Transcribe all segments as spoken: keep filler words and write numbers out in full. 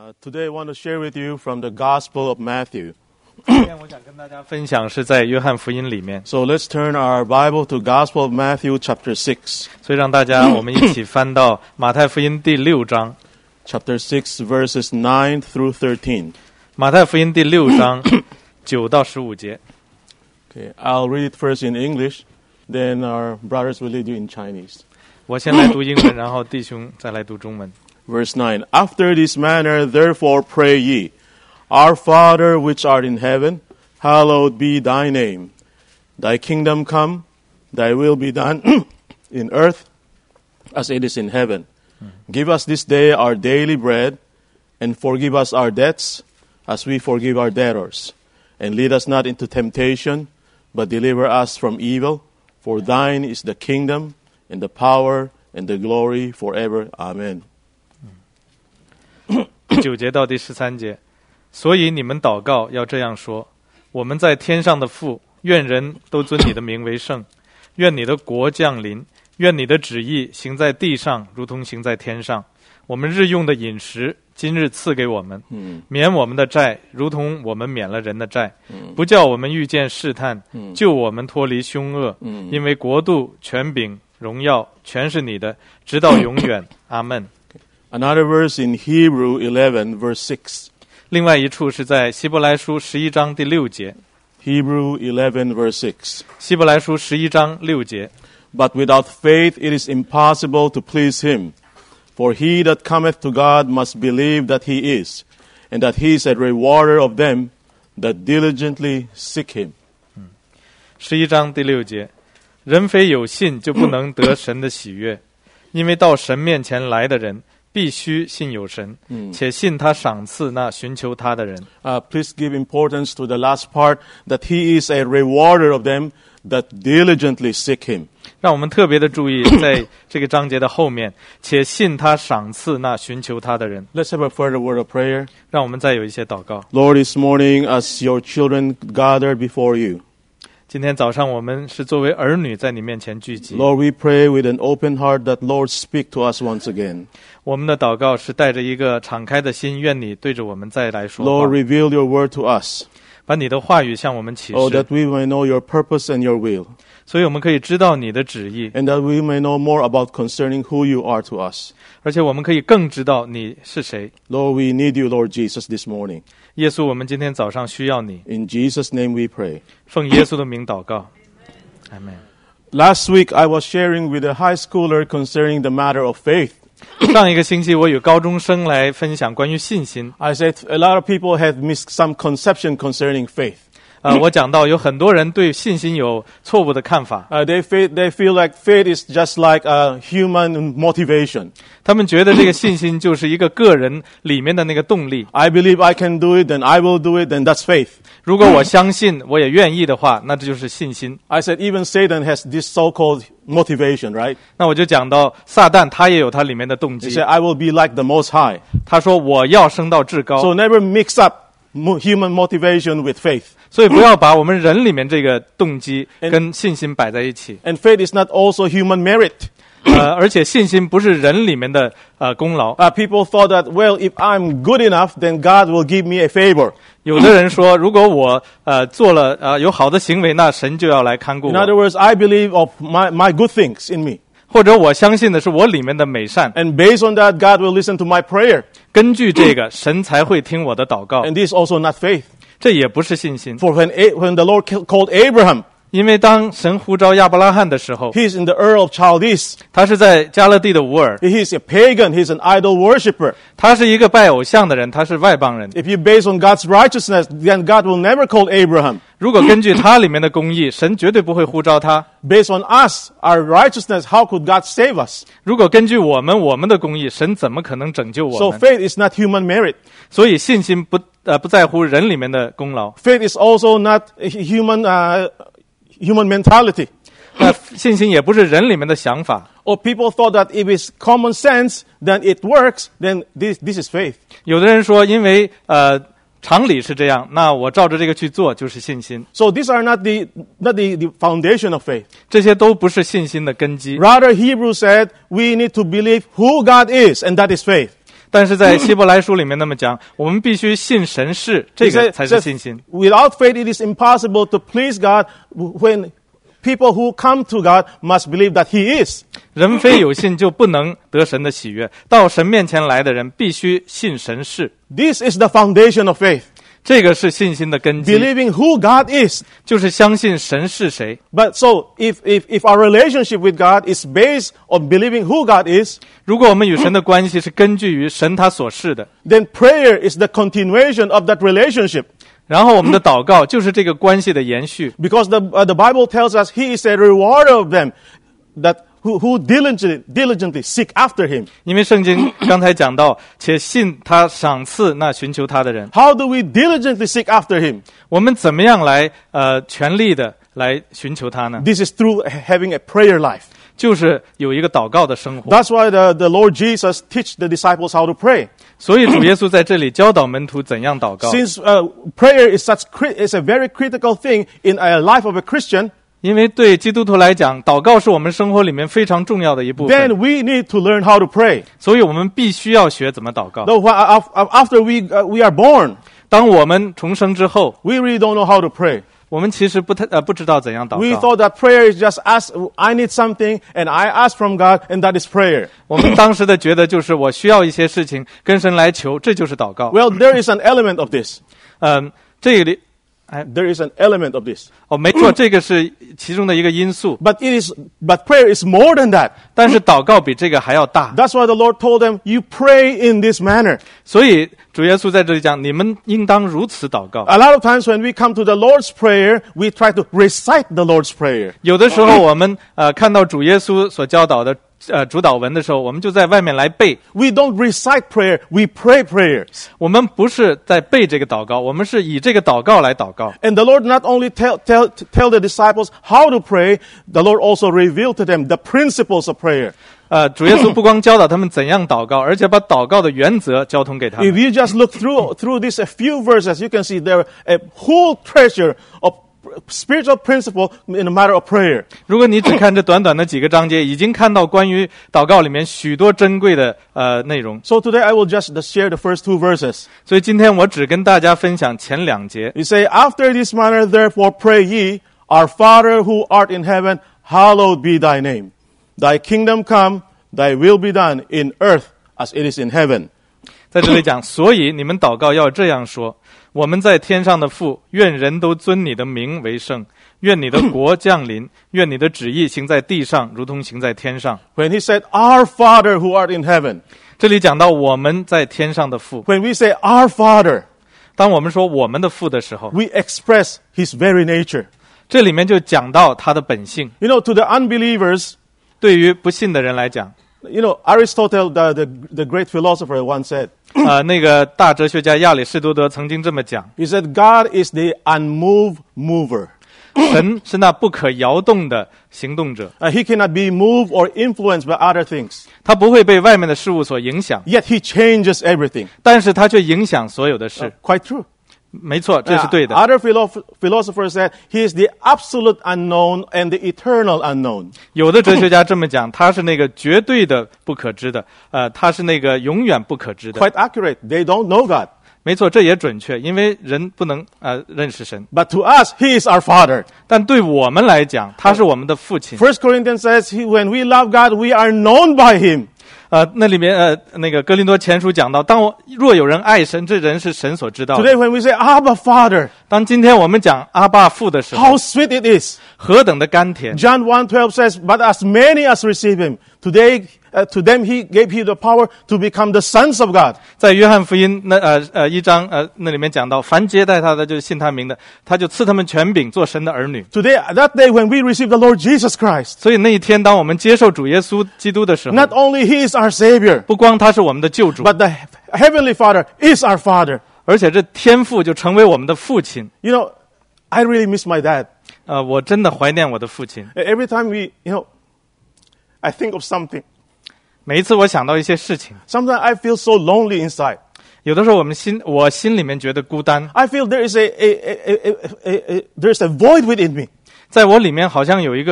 Uh, today I want to share with you from the Gospel of Matthew. 今天我想跟大家分享是在约翰福音里面。 So let's turn our Bible to Gospel of Matthew chapter six. 所以让大家我们一起翻到马太福音第六章。 Chapter six verses nine through thirteen. 马太福音第六章九到十五节。 Okay, I'll read it first in English, then our brothers will lead you in Chinese. 我先来读英文，然后弟兄再来读中文。 Verse nine. After this manner, therefore pray ye, Our Father which art in heaven, hallowed be thy name. Thy kingdom come, thy will be done in earth as it is in heaven. Give us this day our daily bread, and forgive us our debts as we forgive our debtors. And lead us not into temptation, but deliver us from evil. For thine is the kingdom, and the power, and the glory forever. Amen. 第九节到第十三节，所以你们祷告要这样说：我们在天上的父，愿人都尊你的名为圣，愿你的国降临，愿你的旨意行在地上，如同行在天上。我们日用的饮食，今日赐给我们，免我们的债，如同我们免了人的债，不叫我们遇见试探，救我们脱离凶恶，因为国度、权柄、荣耀，全是你的，直到永远。阿们。 Another verse in Hebrew eleven, verse six. 另外一处是在希伯来书十一章第六节。 Hebrew eleven, verse six. 希伯来书十一章六节。 But without faith it is impossible to please him. For he that cometh to God must believe that he is, and that he is a rewarder of them that diligently seek him. 十一章第六节，人非有信就不能得神的喜悦，因为到神面前来的人必须信有神，且信他赏赐那寻求他的人。 Uh, please give importance to the last part, that he is a rewarder of them that diligently seek him. 让我们特别的注意，在这个章节的后面，且信他赏赐那寻求他的人。 Let's have a further word of prayer. 让我们再有一些祷告。 Lord, this morning as your children gather before you, 今天早上我们是作为儿女在你面前聚集。 Lord, we pray with an open heart that Lord speak to us once again. 我们的祷告是带着一个敞开的心，愿你对着我们再来说话。 Lord, reveal your word to us. 把你的话语向我们启示。 Oh, that we may know your purpose and your will. 所以我们可以知道你的旨意。 And that we may know more about concerning who you are to us. 而且我们可以更知道你是谁。 Lord, we need you, Lord Jesus, this morning. 耶稣，我们今天早上需要你。 In Jesus' name we pray. 奉耶稣的名祷告。Amen. Last week I was sharing with a high schooler concerning the matter of faith. 上一个星期我与高中生来分享关于信心。 I said a lot of people have missed some conception concerning faith. 呃，我讲到有很多人对信心有错误的看法。 Uh, they, feel, they feel like faith is just like a human motivation. 他们觉得这个信心就是一个个人里面的那个动力。 I believe I can do it, then I will do it, then that's faith. 如果我相信，我也愿意的话，那这就是信心。 I said even Satan has this so-called motivation, right? 那我就讲到撒旦他也有他里面的动 He 机。 said, I will be like the Most High. 他说我要升到至高。 So never mix up mo- human motivation with faith. 所以不要把我们人里面这个动机跟信心摆在一起。 And faith is not also human merit. 呃，而且信心不是人里面的呃功劳。 Uh, people thought that, well, if I'm good enough, then God will give me a favor. 有的人说，如果我呃做了呃有好的行为，那神就要来看顾 In other 我。 words, I believe of my, my good things in me. 或者我相信的是我里面的美善， And based on that, God will listen to my prayer. 根据这个，神才会听我的祷告。 And this is also not faith. 这也不是信心， For when, A- when the Lord ca- called Abraham, 因为当神呼召亚伯拉罕的时候， he is in the Ur of Chaldees. 他是在加勒地的乌尔， He is a pagan. He is an idol worshiper. 他是一个拜偶像的人，他是外邦人。 If you base on God's righteousness, then God will never call Abraham. 如果根据他里面的公义，神绝对不会呼召他。 Based on us, our righteousness, how could God save us? 如果根据我们我们的公义，神怎么可能拯救我 So 们？ faith is not human merit. 所以信心不呃不在乎人里面的功劳， Faith is also not a human uh, human mentality. 那信心也不是人里面的想法。 Or people thought that if it's common sense, then it works, then this, this is faith. 有的人说，因为呃常理是这样，那我照着这个去做就是信心。 So these are not the, not the, the foundation of faith. 这些都不是信心的根基。 Rather, Hebrews said we need to believe who God is, and that is faith. 但是在希伯来书里面那么讲，我们必须信神是，这个才是信心。 Without faith, it is impossible to please God. When people who come to God must believe that He is. 人非有信就不能得神的喜悦。到神面前来的人必须信神是。 This is the foundation of faith. 这个是信心的根基。 Believing who God is. 就是相信神是谁。 But so, if if if our relationship with God is based on believing who God is, 如果我们与神的关系是根据于神他所是的， then prayer is the continuation of that relationship. 然后我们的祷告就是这个关系的延续。 Because the uh, the Bible tells us He is a rewarder of them that who who diligently diligently seek after Him. 因为圣经刚才讲到，且信他赏赐那寻求他的人。 How do we diligently seek after Him? 我们怎么样来呃全力的来寻求他呢？ This is through having a prayer life. 就是有一个祷告的生活。 That's why the the Lord Jesus teach the disciples how to pray. 所以主耶稣在这里教导门徒怎样祷告。 Since uh, prayer is such is a very critical thing in a life of a Christian. 因为对基督徒来讲，祷告是我们生活里面非常重要的一部分。 Then we need to learn how to pray. 所以我们必须要学怎么祷告。 Though after we uh, we are born, 当我们重生之后， we really don't know how to pray. 我们其实不太呃不知道怎样祷 We 告。 thought that prayer is just ask. I need something, and I ask from God, and that is prayer. 我们当时的觉得就是我需要一些事情跟神来求，这就是祷告。 Well, there is an element of this. 嗯，这里 There is an element of this. 哦，没错，这个是其中的一个因素。 But it is. But prayer is more than that. 但是祷告比这个还要大。 That's why the Lord told them, "You pray in this manner." 所以主耶稣在这里讲，你们应当如此祷告。 A lot of times when we come to the Lord's Prayer, we try to recite the Lord's Prayer. 有的时候我们呃看到主耶稣所教导的呃主导文的时候，我们就在外面来背。 We don't recite prayer, we pray prayers. 我们不是在背这个祷告，我们是以这个祷告来祷告。 And the Lord not only tell, tell, tell the disciples how to pray, the Lord also revealed to them the principles of prayer. 呃，主耶稣不光教导他们怎样祷告，而且把祷告的原则交通给他们。 If you just look through through these a few verses, you can see there a whole treasure of spiritual principle in a matter of prayer. 如果你只看这短短的几个章节，已经看到关于祷告里面许多珍贵的呃内容。 So today I will just share the first two verses. 所以今天我只跟大家分享前两节。 You say, "After this manner, therefore, pray ye, Our Father who art in heaven, hallowed be thy name. Thy kingdom come, thy will be done in earth as it is in heaven." 在这里讲，所以你们祷告要这样说：我们在天上的父，愿人都尊你的名为圣，愿你的国降临，愿你的旨意行在地上，如同行在天上。 When he said, "Our Father who art in heaven," 这里讲到我们在天上的父。 when we say "Our Father," 当我们说我们的父的时候， we express his very nature. 这里面就讲到他的本性。 You know, to the unbelievers, 对于不信的人来讲， you know, Aristotle, the, the, the great philosopher, once said, 呃，那个大哲学家亚里士多德曾经这么讲： he said, "God is the unmoved mover." 神是那不可摇动的行动者， Uh, he cannot be moved or influenced by other things. 他不会被外面的事物所影响， Yet he changes everything. 但是他却影响所有的事。 Quite true. 没错，这是 Uh, 对的。 other philo- philosophers said he is the absolute unknown and the eternal unknown. 有的哲学家这么讲，他是那个绝对的不可知的，呃，他是那个永远不可知的。 Quite accurate. They don't know God. 没错，这也准确，因为人不能呃认识神。 But to us, he is our Father. 但对我们来讲，他是我们的父亲。 First Corinthians says, he, when we love God, we are known by him. 呃，那里面呃那个哥林多前书讲到，当我若有人爱神，这人是神所知道的。 Today when we say, "Abba, Father," 当今天我们讲阿爸父的时候， how sweet it is. 何等的甘甜！ John one twelve says, "But as many as receive him, today uh, to them he gave he the power to become the sons of God." 在约翰福音那呃呃一章呃那里面讲到，凡接待他的，就是信他名的，他就赐他们权柄，做神的儿女。 Today, that day when we receive the Lord Jesus Christ, 所以那一天，当我们接受主耶稣基督的时候， not only he is our Savior, 不光他是我们的救主， but the Heavenly Father is our Father. 而且这天父就成为我们的父亲。 You know, I really miss my dad. 呃，我真的怀念我的父亲。 Every time we, you know, I think of something. 每一次我想到一些事情， Sometimes I feel so lonely inside. 有的时候我们心我心里面觉得孤单， I feel there is a, a, a, a, a, a, a there's a void within me. 在我里面好像有一个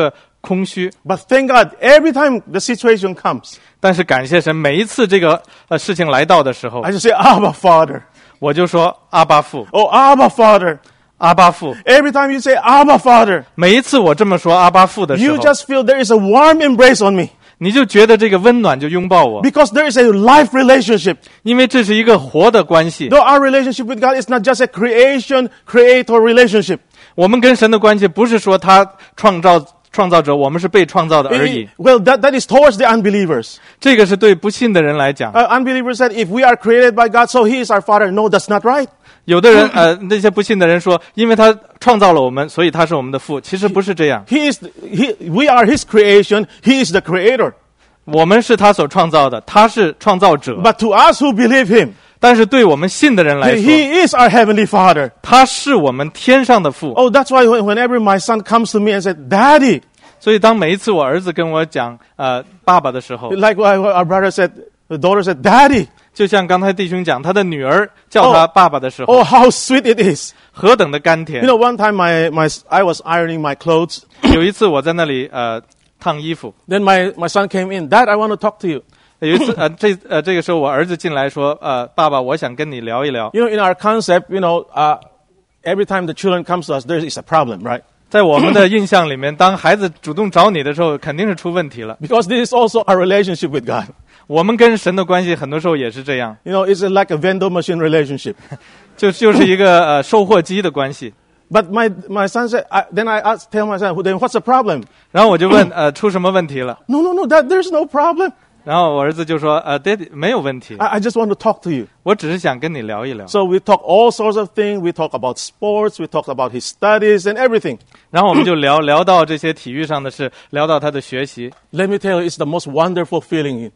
空虚。 But thank God, every time the situation comes, 但是感谢神，每一次这个呃事情来到的时候， I just say, Abba, Father. 我就说阿爸父， Oh, Abba, Father. 阿爸父。 Every time you say, Abba, Father, 每一次我这么说阿爸父的时 you 候， just feel there is a warm embrace on me 你就觉得这个温暖就拥抱我， because there is a life relationship. 因为这是一个活的关系。 Though our relationship with God is not just a creation, creator relationship. 我们跟神的关系不是说他创造创造者，我们是被创造的而 It- 已 it-。well, that, that is towards the unbelievers. 这个是对不信的人来讲。 Uh, unbelievers said, if we are created by God, so He is our Father. No, that's not right. 有的人呃，那些不信的人说，因为他创造了我们，所以他是我们的父。其实不是这样， He is, he, we are His creation. He is the creator. 我们是他所创造的，他是创造者。 But to us who believe Him, 但是对我们信的人来说， He is our Heavenly Father. 他是我们天上的父。 Oh, that's why when- whenever my son comes to me and said, Daddy, 所以当每一次我儿子跟我讲呃爸爸的时候， like what our brother said, the daughter said, Daddy, 就像刚才弟兄讲，他的女儿叫他爸爸的时候， oh, how sweet it is. 何等的甘甜 You。know, one time my, my, I was ironing my clothes. 有一次我在那里呃烫衣服， Then my, my son came in. Dad, I want to talk to you. 有一次呃这呃这个时候我儿子进来说，呃爸爸，我想跟你聊一聊。 You know, in our concept, you know, uh, every time the children comes to us, there is a problem, right? 在我们的印象里面，当孩子主动找你的时候，肯定是出问题了。 Because this is also our relationship with God. 我们跟神的关系很多时候也是这样， You know, it's like a vendor machine relationship. 就就是一个呃售货机的关系。 But my, my son said, I, then I asked, tell my son, then what's the problem? 然后我就问呃出什么问题了？ No, no, no, that, there's no problem. 然后我儿子就说呃爹地没有问题， I, I just want to talk to you. 我只是想跟你聊一聊。 So we talk all sorts of things. We talk about sports. We talk about his studies and everything. 然后我们就聊聊到这些体育上的事，聊到他的学习。 Let me tell you, it's the most wonderful feeling.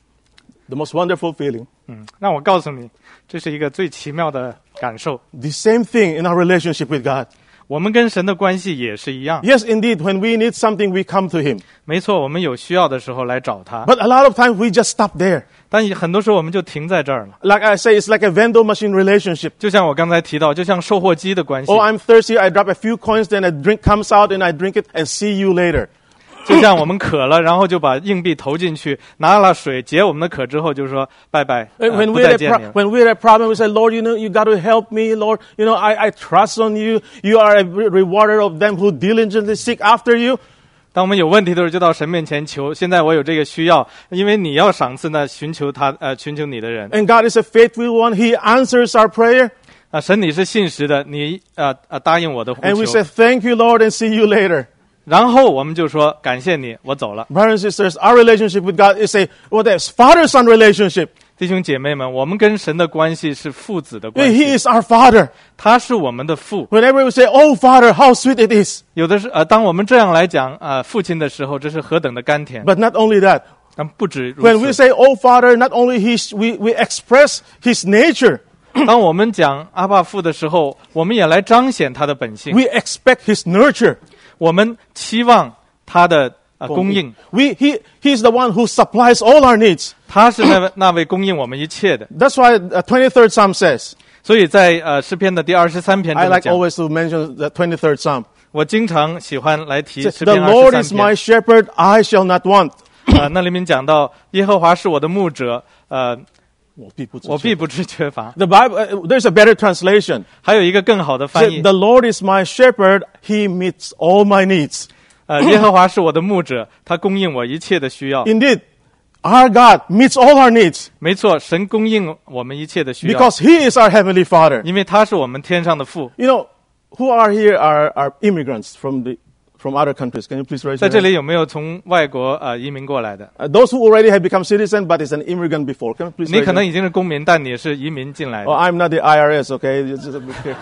The most wonderful feeling. 嗯，让我告诉你，这是一个最奇妙的感受。 The same thing in our relationship with God. 我们跟神的关系也是一样。 Yes, indeed, when we need something, we come to him. 没错，我们有需要的时候来找他， But a lot of times we just stop there. 但很多时候我们就停在这儿了。 Like I say, it's like a vendor machine relationship. 就像我刚才提到，就像售货机的关系， Oh, I'm thirsty. I drop a few coins, then a drink comes out, and I drink it, and see you later. 就像我们渴了，然后就把硬币投进去，拿了水解我们的渴之后，就说拜拜，呃 When 不 we're 再 at 见 pro- 你了。 when we're at problem, we say, Lord, you know, you got to help me, Lord. You know, I, I trust on you. You are a re- rewarder of them who diligently seek after you. 当我们有问题的时候，就到神面前求。现在我有这个需要，因为你要赏赐那寻求他呃寻求你的人 And God is a faithful one. He answers our prayer. 啊，神你是信实的，你呃呃答应我的呼 And we 求 say,。Thank you, Lord, and see you later. 然后我们就说感谢你，我走了。 Brothers and sisters, our relationship with God is a, what is father-son relationship. 弟兄姐妹们，我们跟神的关系是父子的关 He 系， is our father. 他是我们的父。 Whenever we say, oh, Father, how sweet it is. 有的是呃，当我们这样来讲呃父亲的时候，这是何等的甘甜。 But not only that. 但不止如 When we 此， say, oh, Father, not only he, we, we express his nature. 当我们讲阿爸父的时候，我们也来彰显他的本性， We expect his nurture. 我们期望他的呃供应。 We, he, he's the one who supplies all our needs. 他是那位那位供应我们一切的。 That's why the twenty-third Psalm says, 所以在呃诗篇的第二十三篇 I 这么 like 讲， always to mention the twenty-third Psalm. 我经常喜欢来提 Says, 诗 the 篇 Lord 二 is 十 my 三篇。 shepherd, I shall not want. 呃，那里面讲到耶和华是我的牧者，呃，我必不致缺乏。 The Bible, uh, there's a better translation. 还有一个更好的翻译 Said, the Lord is my shepherd, he meets all my needs. 呃，耶和华是我的牧者，他供应我一切的需要。 Indeed, our God meets all our needs 没错，神供应我们一切的需要， because he is our heavenly Father. 因为他是我们天上的父。 You know, who are here are, are immigrants from the from other countries. Can you please raise 在 your 这 hand? 里有没有从外国呃移民过来的？ Uh, those who already have become citizens but is an immigrant before. Can you please 你 raise 可 your 能 hand? 已经是公民，但你是移民进来 Oh, 的。 I'm not the I R S, okay? It's just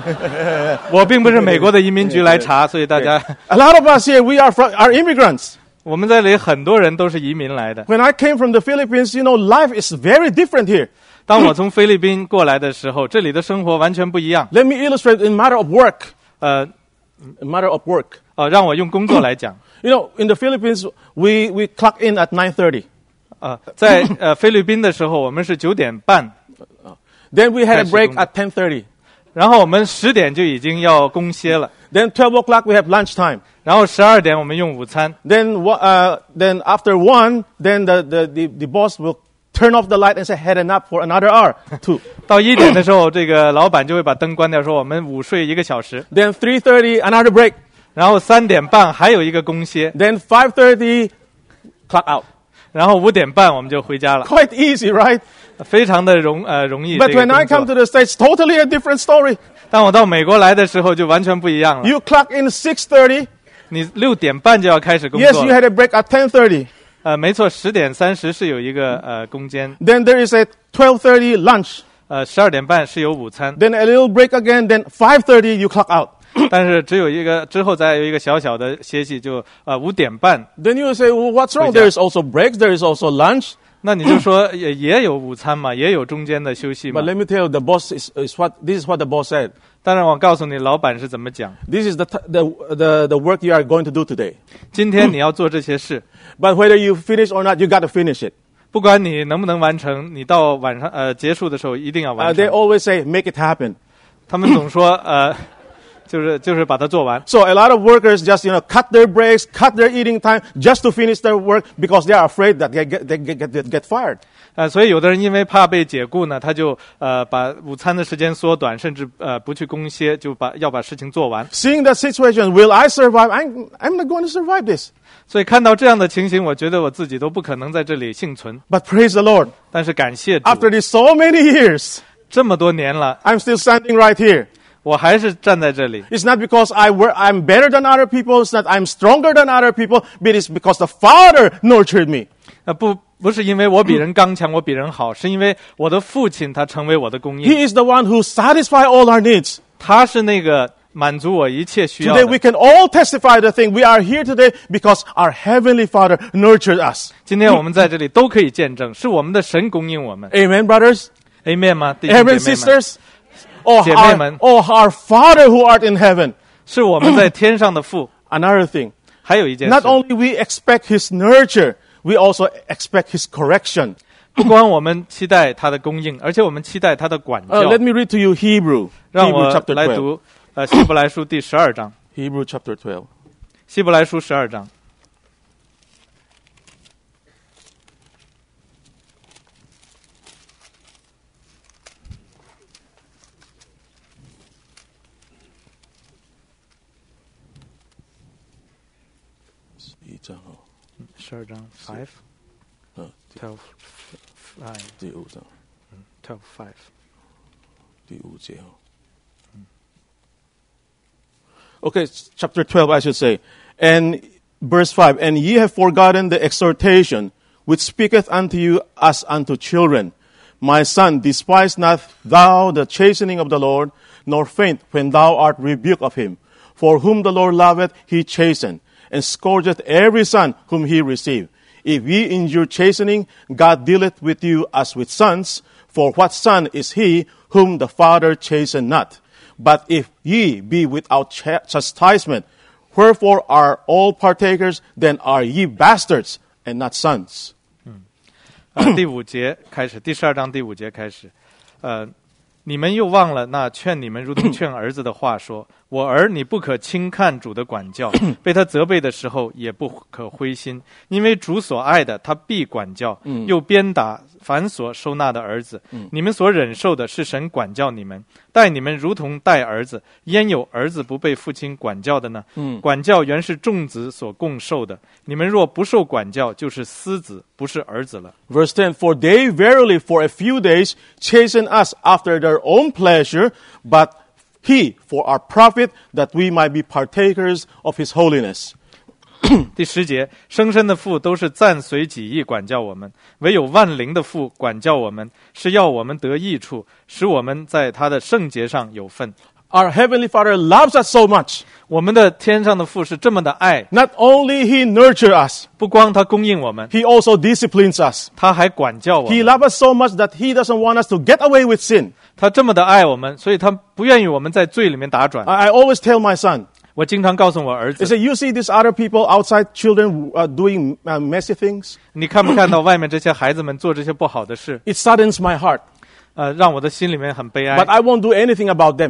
a- 我并不是美国的移民局来查，所以大家 A lot of us here, we are from, are immigrants. 我们这里很多人都是移民来的。 When I came from the Philippines, you know, life is very different here. 当我从菲律宾过来的时候，这里的生活完全不一样。 Let me illustrate in matter of work. 呃 In matter of work. 呃，让我用工作来讲。 You know, in the Philippines, we, we clock in at nine thirty. 呃，在呃菲律宾的时候，我们是九点半， Then we had a break 开始工作。 at ten thirty. 然后我们十点就已经要公歇了。 Then twelve o'clock we have lunchtime. 然后十二点我们用午餐， Then wha- uh, then after one, then the, the, the, the boss will turn off the light and say, head and up for another hour, two. 到一点的时候，这个老板就会把灯关掉，说我们午睡一个小时。 Then three thirty, another break. 然后三点半还有一个公歇， Then five thirty, clock out. 然后五点半我们就回家了， Quite easy, right? 非常的容呃容易。 But 这个 when I 工 come 作 to the States, totally a different story. 当我到美国来的时候，就完全不一样了。 You clock in six thirty. 你六点半就要开始工 Yes, 作 you 了， had a break at ten thirty. 呃，没错，十点三十是有一个呃攻坚， Then there is a twelve thirty lunch. 呃，十二点半是有午餐， Then a little break again. Then five thirty, you clock out. 但是只有一个之后再有一个小小的歇息，就呃五点半， Then you will say, well, what's wrong? 回家。 There is also breaks. There is also lunch. 那你就说也也有午餐嘛，也有中间的休息嘛 But。let me tell you, the boss is, is what, this is what the boss said. 当然，我告诉你，老板是怎么讲。 This is the, t- the, the, the work you are going to do today. 今天你要做这些事， But whether you finish or not, you got to finish it. 不管你能不能完成，你到晚上呃结束的时候一定要 Uh, 完 they 成。 always say, make it happen. 他们总说呃，就是就是把它做完。 So a lot of workers just, you know, cut their breaks, cut their eating time just to finish their work because they are afraid that they get, they get, get, get fired. 呃，所以有的人因为怕被解雇呢，他就呃把午餐的时间缩短，甚至呃不去公歇，就把要把事情做完。 Seeing that situation, will I survive? I'm, I'm not going to survive this. 所以看到这样的情形，我觉得我自己都不可能在这里幸存。 But praise the Lord. 但是感谢主， After this so many years, 这么多年了， I'm still standing right here. 我还是站在这里。 It's not because I work, I'm better than other people. It's not I'm stronger than other people. But it's because the Father nurtured me. 呃，不，不是因为我比人刚强，我比人好，是因为我的父亲他成为我的供应， He is the one who satisfies all our needs. 他是那个满足我一切需要 Today we 的。 can all testify the thing. We are here today because our Heavenly Father nurtured us. 今天我们在这里都可以见证，是我们的神供应我们。 Amen, brothers. Amen 吗？弟兄 Amen, 姐妹们， sisters. Oh, 姐妹 our, 们。 oh, our Father who art in heaven. 是我们在天上的父。 Another thing. 还有一件 Not 事， only we expect His nurture, we also expect His correction. 不光我们期待他的供应，而且我们期待他的管 Uh, 教。 let me read to you Hebrew. 让 Hebrew 我 chapter 来 twelve. 读呃希伯来书第十二章， Hebrew chapter twelve. 希伯来书十二章。 一章哦， 十二章 five 嗯， twelve five 第五章， twelve five 第五节哦。Okay, chapter twelve, I should say. And verse five, and ye have forgotten the exhortation which speaketh unto you as unto children. My son, despise not thou the chastening of the Lord, nor faint when thou art rebuked of him. For whom the Lord loveth, he chasteneth, and scourgeth every son whom he receiveth. If ye endure chastening, God dealeth with you as with sons. For what son is he whom the Father chasteneth not? But if ye be without ch- chastisement, wherefore are all partakers? Then are ye bastards and not sons. 呃，第五节开始，第十二章第五节开始，呃，你们又忘了那劝你们如同劝儿子的话说：“我儿，你不可轻看主的管教，被他责备的时候也不可灰心，因为主所爱的，他必管教，又鞭打凡所收纳的儿子。你们所忍受的是神管教你们，待你们如同待儿子。焉有儿子不被父亲管教的呢？管教原是众子所共受的。你们若不受管教，就是私子，不是儿子了。” Verse ten, For they verily for a few days chasten us after their own pleasure, but he for our profit, that we might be partakers of his holiness. 第十节，生身的父都是暂随己意管教我们，唯有万灵的父管教我们，是要我们得益处，使我们在他的圣洁上有份。 Our Heavenly Father loves us so much. 我们的天上的父是这么的爱， Not only he nurtures us, 不光他供应我们， he also disciplines us. 他还管教我 He 们。 loves us so much that he doesn't want us to get away with sin. 他这么的爱我们，所以他不愿意我们在罪里面打转。 I, I always tell my son, 我经常告诉我儿 I 子， say, you see these other people outside, children uh, doing uh, messy things? 你看不看到外面这些孩子们做这些不好的事？ It saddens my heart. 呃，让我的心里面很悲哀 But。I won't do anything about them.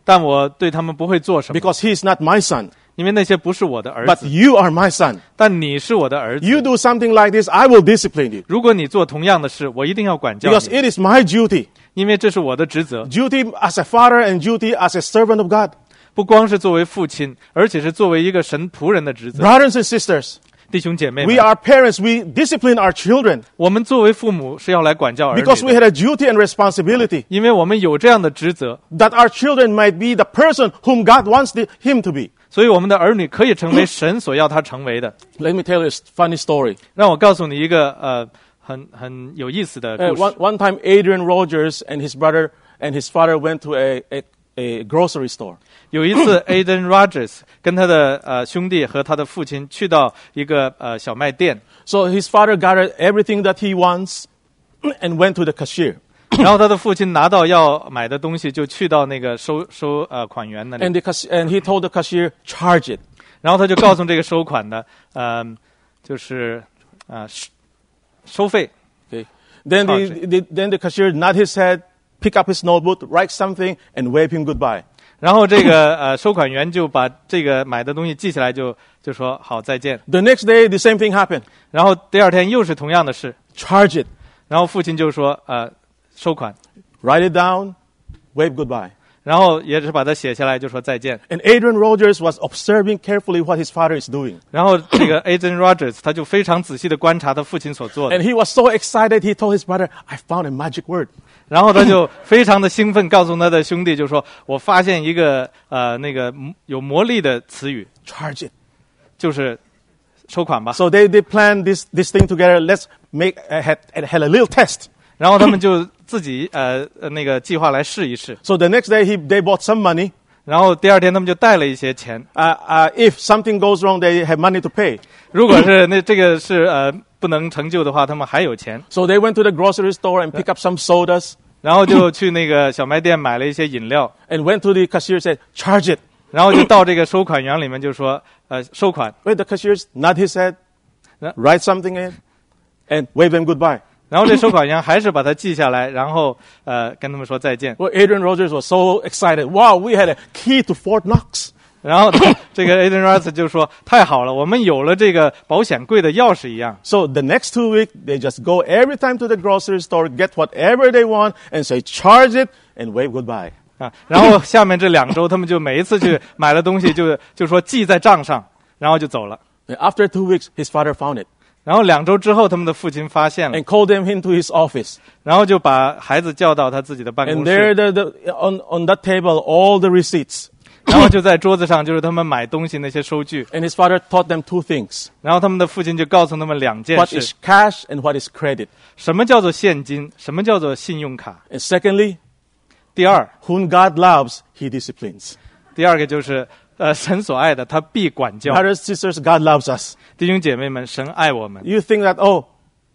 但我对他们不会做什么， because he is not my son. 因为那些不是我的儿 But 子， you are my son. 但你是我的儿子。 You do something like this, I will discipline you. 如果你做同样的事，我一定要管教 Because 你， it is my duty. 因为这是我的职责。 Duty as a father and duty as a servant of God. 不光是作为父亲，而且是作为一个神仆人的职责。 Brothers and sisters, 弟兄姐妹 we 们， are parents, we discipline our children 我们作为父母是要来管教儿女 because we 的， had a duty and responsibility 因为我们有这样的职责， that our children might be the person whom God wants the, him to be. 所以我们的儿女可以成为神所要他成为的。 Let me tell you a funny story. 让我告诉你一个呃很很有意思的 Uh, 故 one, 事。 one time, Adrian Rogers and his brother and his father went to a, a, a grocery store. 有一次 ，Aiden Rogers 跟他的呃兄弟和他的父亲去到一个呃小卖店， So his father gathered everything that he wants and went to the cashier. 然后他的父亲拿到要买的东西，就去到那个收收呃款员那里， And, the, cas- and he told the cashier, charge it. 然后他就告诉这个收款的，呃，就是呃收收费。 Okay. Then, the, Charge the, then the cashier nod his head, pick up his notebook, write something, and wave him goodbye. 然后这个呃收款员就把这个买的东西记起来就，就说好再见。 The next day, the same thing happened. 然后第二天又是同样的事， Charge it. 然后父亲就说呃收款， Write it down, wave goodbye. 然后也是把它写下来就说再见。 And Adrian Rogers was observing carefully what his father is doing. 然后这个 Aiden Rogers 他就非常仔细的观察他父亲所做的 And，he was so excited, he told his brother, I found a magic word. 然后他就非常的兴奋，告诉他的兄弟就说：“我发现一个呃那个有魔力的词语， Charge it. 就是收款吧。” So they, they planned this, this thing together. Let's make, uh, had, had a little test. 然后他们就自己呃呃那个计划来试一试。 So the next day, he, they bought some money. 然后第二天他们就带了一些钱， Uh, uh, if something goes wrong, they have money to pay. 如果是那这个是呃不能成就的话，他们还有钱。 So they went to the grocery store and picked up some sodas 然后就去那个小卖店买了一些饮料， and went to the cashier and said, charge it. 然后就到这个收款员里面就说呃收款， Wait, the cashier nod his head, Yeah. write something in, and wave them goodbye. 然后这收款员还是把它记下来，然后呃跟他们说再见。 Well, Adrian Rogers was so excited. Wow, we had a key to Fort Knox. 然后这个 Aiden Rogers 就说太好了，我们有了这个保险柜的钥匙一样。 So the next two weeks, they just go every time to the grocery store, get whatever they want, and say, charge it, and wave goodbye. 啊，然后下面这两周，他们就每一次去买了东西就，就说记在账上，然后就走了。 And after two weeks, his father found it 然后两周之后，他们的父亲发现了， and called him into his office. 然后就把孩子叫到他自己的办 And 公 there, 室， the, the, on, on that table, all the receipts. 然后就在桌子上就是他们买东西那些收据， And his father taught them two things. 然后他们的父亲就告诉他们两件 What 事： is cash and what is credit. 什么叫做现金，什么叫做信用卡。 And secondly, 第二， whom God loves, he disciplines. 第二个就是呃神所爱的，他必管教。 Brothers, sisters, God loves us. 弟兄姐妹们，神爱我们。 You think that, oh,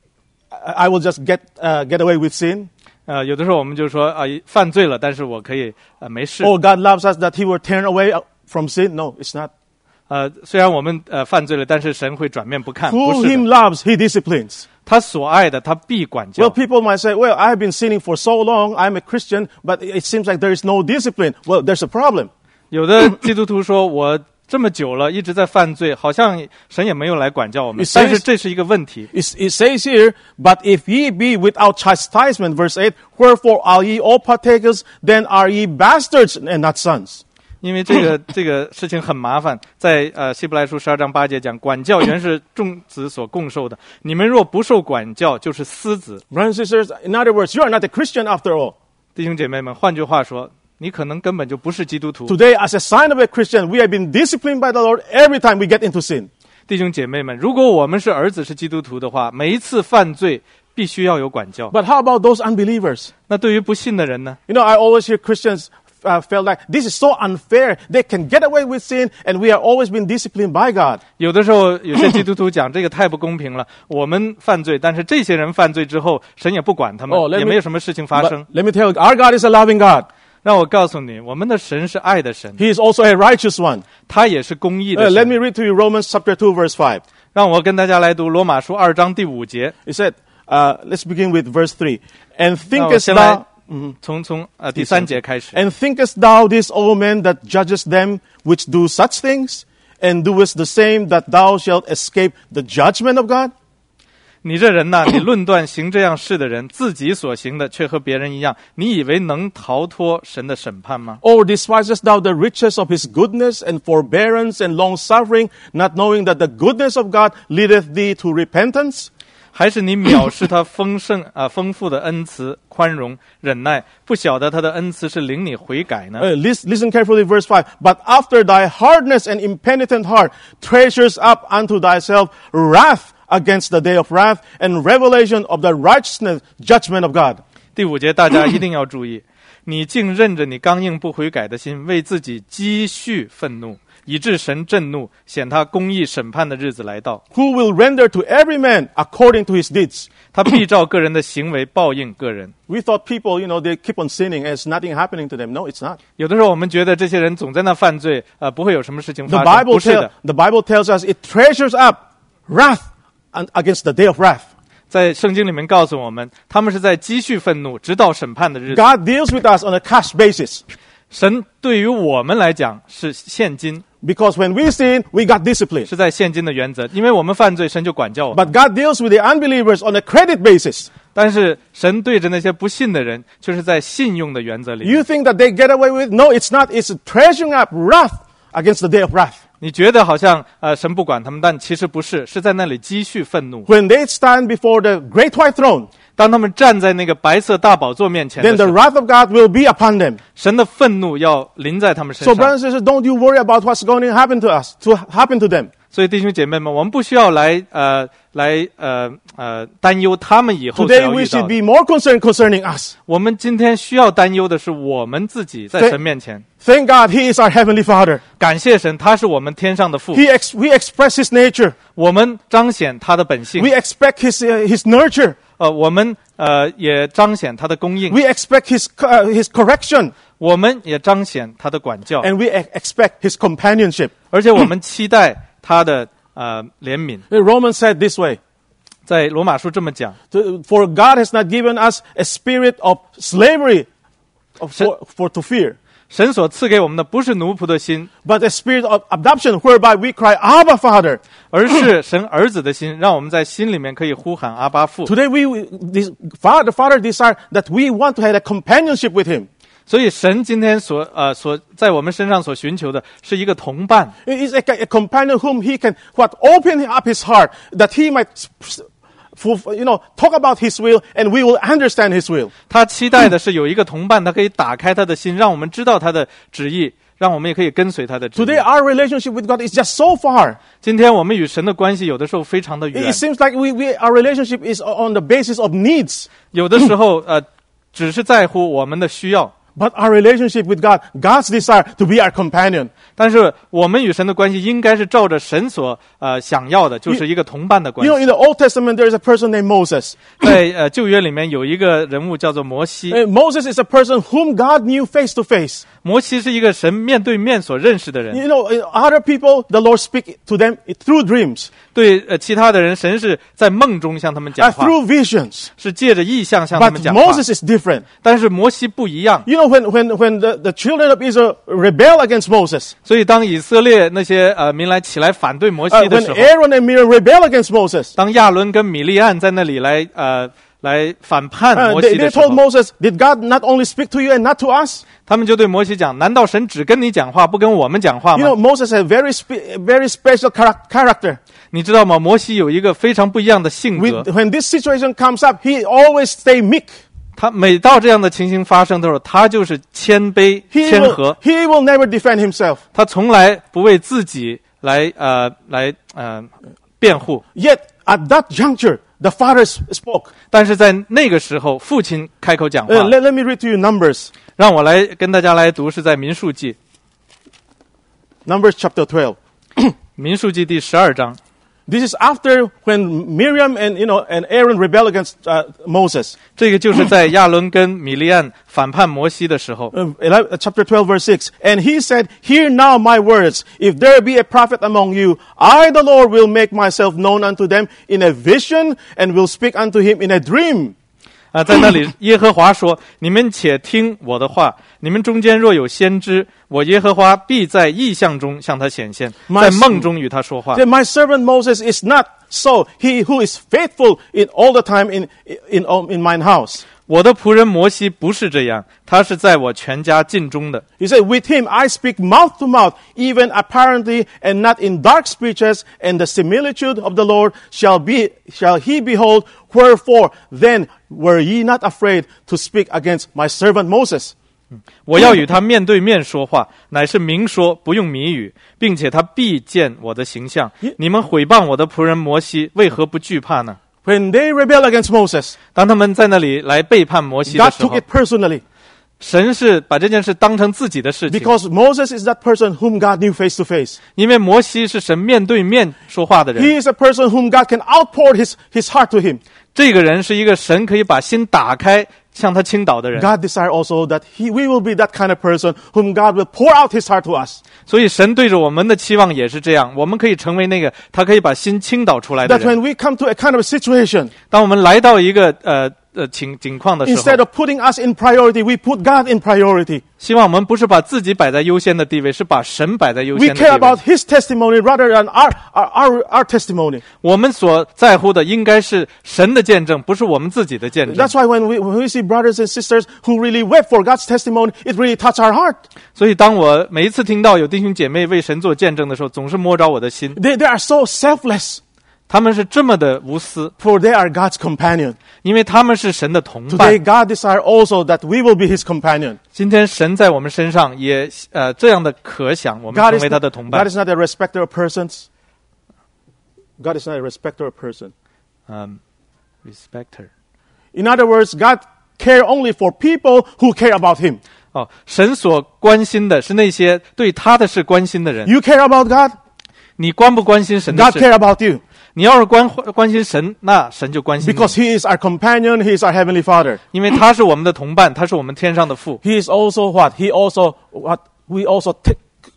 I I will just get, uh, get away with sin? 呃，有的时候我们就说啊、犯罪了，但是我可以呃没事。 Oh, God loves us that he will turn away from sin? No, it's not. 呃，虽然我们呃犯罪了，但是神会转面不看，不 Who 是 him 的。 loves, he disciplines. 他所爱的，他必管教 Well,。people might say, well, I've been sinning for so long, I'm a Christian, but it seems like there is no discipline. Well, there's a problem. 有的基督徒说，我这么久了，一直在犯罪，好像神也没有来管教我们 It。says- 但是这是一个问题。 It, it says here, but if ye be without chastisement, verse eight, wherefore are ye all partakers, then are ye bastards and not sons. 因为这个这个事情很麻烦，在呃希伯来书十二章八节讲，管教原是众子所共受的，你们若不受管教，就是私子。 Brothers and sisters, in other words, you are not a Christian after all. 弟兄姐妹们，换句话说，你可能根本就不是基督徒。 Today, as a sign of a Christian, we have been disciplined by the Lord every time we get into sin. 弟兄姐妹们，如果我们是儿子是基督徒的话，每一次犯罪必须要有管教。 But how about those unbelievers? 那对于不信的人呢？ You know, I always hear Christians uh, felt like this is so unfair. They can get away with sin, and we are always being disciplined by God. 有的时候，有些基督徒讲这个太不公平了。我们犯罪，但是这些人犯罪之后，神也不管他们， Oh, let me- 也没有什么事情发 But 生。 let me tell you, our God is a loving God. 让我告诉你，我们的神是爱的神， He is also a righteous one. 他也是公义 Uh, 的 let 神。 me read to you Romans chapter two, verse five. 让我跟大家来读罗马书二章第五节。 It said, uh, let's begin with verse three. And 那我 thinkest 先来 thou... 从从呃第三节开始。 And thinkest thou this, O man, that judgest them which do such things, and doest the same, that thou shalt escape the judgment of God? 你这人呐，你论断行这样事的人，自己所行的却和别人一样，你以为能逃脱神的审判吗？ Or despisest thou the riches of his goodness and forbearance and long-suffering, not knowing that the goodness of God leadeth thee to repentance? 还是你藐视他丰盛啊、呃、丰富的恩慈、宽容、忍耐，不晓得他的恩慈是领你悔改呢？ Uh, listen, listen carefully, verse five. But after thy hardness and impenitent heart treasures up unto thyself wrath against the day of wrath and revelation of the righteousness judgment of God. 第五节大家一定要注意，你竟任着你刚硬不悔改的心，为自己积蓄愤怒，以致神震怒，显他公义审判的日子来到。 Who will render to every man according to his deeds. 他必照个人的行为报应个人。 We thought people, you know, they keep on sinning and it's nothing happening to them. No, it's not. 有的时候我们觉得这些人总在那犯罪，呃，不会有什么事情 The 发生。 Bible, 不是 tell, 的， the Bible tells us it treasures up wrath and against the day of wrath. 在圣经里面告诉我们，他们是在积蓄愤怒，直到审判的日子。 God deals with us on a cash basis. 神对于我们来讲是现金， Because when we sin, we got discipline. 是在现金的原则，因为我们犯罪，神就管教我们。 But God deals with the unbelievers on a credit basis. 但是神对着那些不信的人，就是在信用的原则里面。 You think that they get away with? No, it's not. It's treasuring up wrath against the day of wrath. 你觉得好像呃神不管他们，但其实不是，是在那里积蓄愤怒。 When they stand before the great white throne, 当他们站在那个白色大宝座面前的 then 时 the 候， wrath of God will be upon them. 神的愤怒要临在他们身 So 上。 brothers and sisters, don't you worry about what's going to happen to us, to happen to them. 所以弟兄姐妹们，我们不需要来呃来呃呃担忧他们以后所 Today 要 we 遇到 should 的。 be more concerned concerning us. 我们今天需要担忧的是我们自己在对神面前。 Thank God He is our Heavenly Father. 感谢神，他是我们天上的父， He ex- we express His nature. 我们彰显他的本性 We，expect His, uh, his nurture. 呃，我们呃也彰显他的供应， We expect His, uh, his correction. 我们也彰显他的管教， And we e- expect His companionship. 而且我们期待他的呃怜悯。 The Romans said this way. 在罗马书这么讲， To- For God has not given us a spirit of slavery of, for, for to fear, 神所赐给我们的不是奴仆的心， but a spirit of adoption whereby we cry, Abba, Father. 而是神儿子的心，让我们在心里面可以呼喊阿巴父。 Today we, this, Father, Father desire that we want to have a companionship with Him. 所以神今天所呃所在我们身上所寻求的是一个同伴， It is a, a companion whom He can what open up His heart that He might, fulfill, you know, talk about His will and we will understand His will. 他期待的是有一个同伴，他可以打开他的心，让我们知道他的旨意，让我们也可以跟随他的旨意。 Today our relationship with God is just so far. 今天我们与神的关系有的时候非常的 It, 远 it，seems like we, we our relationship is on the basis of needs. 有的时候呃只是在乎我们的需要。 But our relationship with God, God's desire to be our companion. 但是我们与神的关系应该是照着神所呃想要的，就是一个同伴的关 You know, 系。 in the Old Testament, there is a person named Moses. 在呃旧约里面有一个人物叫做摩西， Uh, Moses is a person whom God knew face to face. 摩西是一个神面对面所认识的人。 You know, uh, other people, the Lord speak to them through dreams, 对呃其他的人，神是在梦中向他们 uh, 讲话， through visions. 是借着意象向他 But 们讲话。 Moses is different. 但是摩西不一样， You know, when, when, when the, the children of Israel rebel against Moses, 所以当以色列那些呃民来起来反对摩西 uh, 的 when 时候， Aaron and Miriam rebel against Moses, 当亚伦跟米利暗在那里来呃来反叛 uh, 摩 they, 西 they 的时候 told，Moses, did God not only speak to you and not to us? 他们就对摩西讲：难道神只跟你讲话，不跟我们讲话 You 吗 know, Moses has a very, spe- very special charac- character. 你知道吗？摩西有一个非常不一样的性格 With,，when this situation comes up, he always stay meek. 他每到这样的情形发生的时候，他就是谦卑 He 谦 will, 和， he will never defend himself. 他从来不为自己来呃来呃辩护。 Yet, at that juncture, the father s- spoke. 但是在那个时候，父亲开口讲话。 Uh, let, let me read to you Numbers. 让我来跟大家来读，是在民数记， Numbers chapter twelve. 民数记第十二章。 This is after when Miriam and, you know, and Aaron rebel against uh, Moses. 这个就是在亚伦跟米利暗反叛摩西的时候。 Uh, ele- uh, chapter twelve, verse six. And he said, Hear now my words. If there be a prophet among you, I, the Lord, will make myself known unto them in a vision and will speak unto him in a dream. 啊，在那里耶和华说，你们且听我的话，你们中间若有先知，我耶和华必在异象中向他显现，在梦中与他说话。 My servant Moses is not so, he who is faithful in all the time in, in, in mine house. 我的仆人摩西不是这样，他是在我全家尽忠的。 He said, with him I speak mouth to mouth, even apparently, and not in dark speeches, and the similitude of the Lord shall be, shall he behold. Wherefore then were ye not afraid to speak against my servant Moses? 我要与他面对面说话，乃是明说，不用谜语，并且他必见我的形象。你们毁谤我的仆人摩西，为何不惧怕呢？ When they rebel against Moses, 当他们在那里来背叛摩西的 God 时候， took it personally. 神是把这件事当成自己的事情， Because Moses is that person whom God knew face to face. 因为摩西是神面对面说话的人， He is a person whom God can outpour his, his heart to him. 这个人是一个神可以把心打开向他倾倒的人。 God desires also that he, we will be that kind of person whom God will pour out his heart to us. 所以神对着我们的期望也是这样，我们可以成为那个他可以把心倾倒出来的 That 人。 when we come to a kind of a situation, 当我们来到一个呃呃情境况的时 instead 候， of putting us in priority, we put God in priority. 希望我们不是把自己摆在优先的地位，是把神摆在优 We 先的 care 地位。 about his testimony rather than our, our, our, our testimony. 我们所在乎的应该是神的见证，不是我们自己的见证。 That's why when we, when we see brothers and sisters who really wept for God's testimony, it really touches our heart. 所以当我每一次听到有弟兄姐妹为神做见证的时候，总是摸着我的心。 They, they are so selfless, 他们是这么的无私， for they are God's companion. 因为他们是神的同伴。 Today, God desires also that we will be his companion. 今天神在我们身上也呃这样的可想，我们 God 成 is, 为他 not, 的同伴 God。is not a respecter of persons. God is not a respecter of person. 嗯 ，respecter。 In other words, God cares only for people who care about him. 哦，神所关心的是那些对他的事关心的人。 You care about God? 你关不关心神的 God 事？ cares about you. 你要是关关心神，那神就关心你， Because he is our companion, he is our heavenly Father. 因为他是我们的同伴，他是我们天上的父。 He is also what? He also, what? We also take,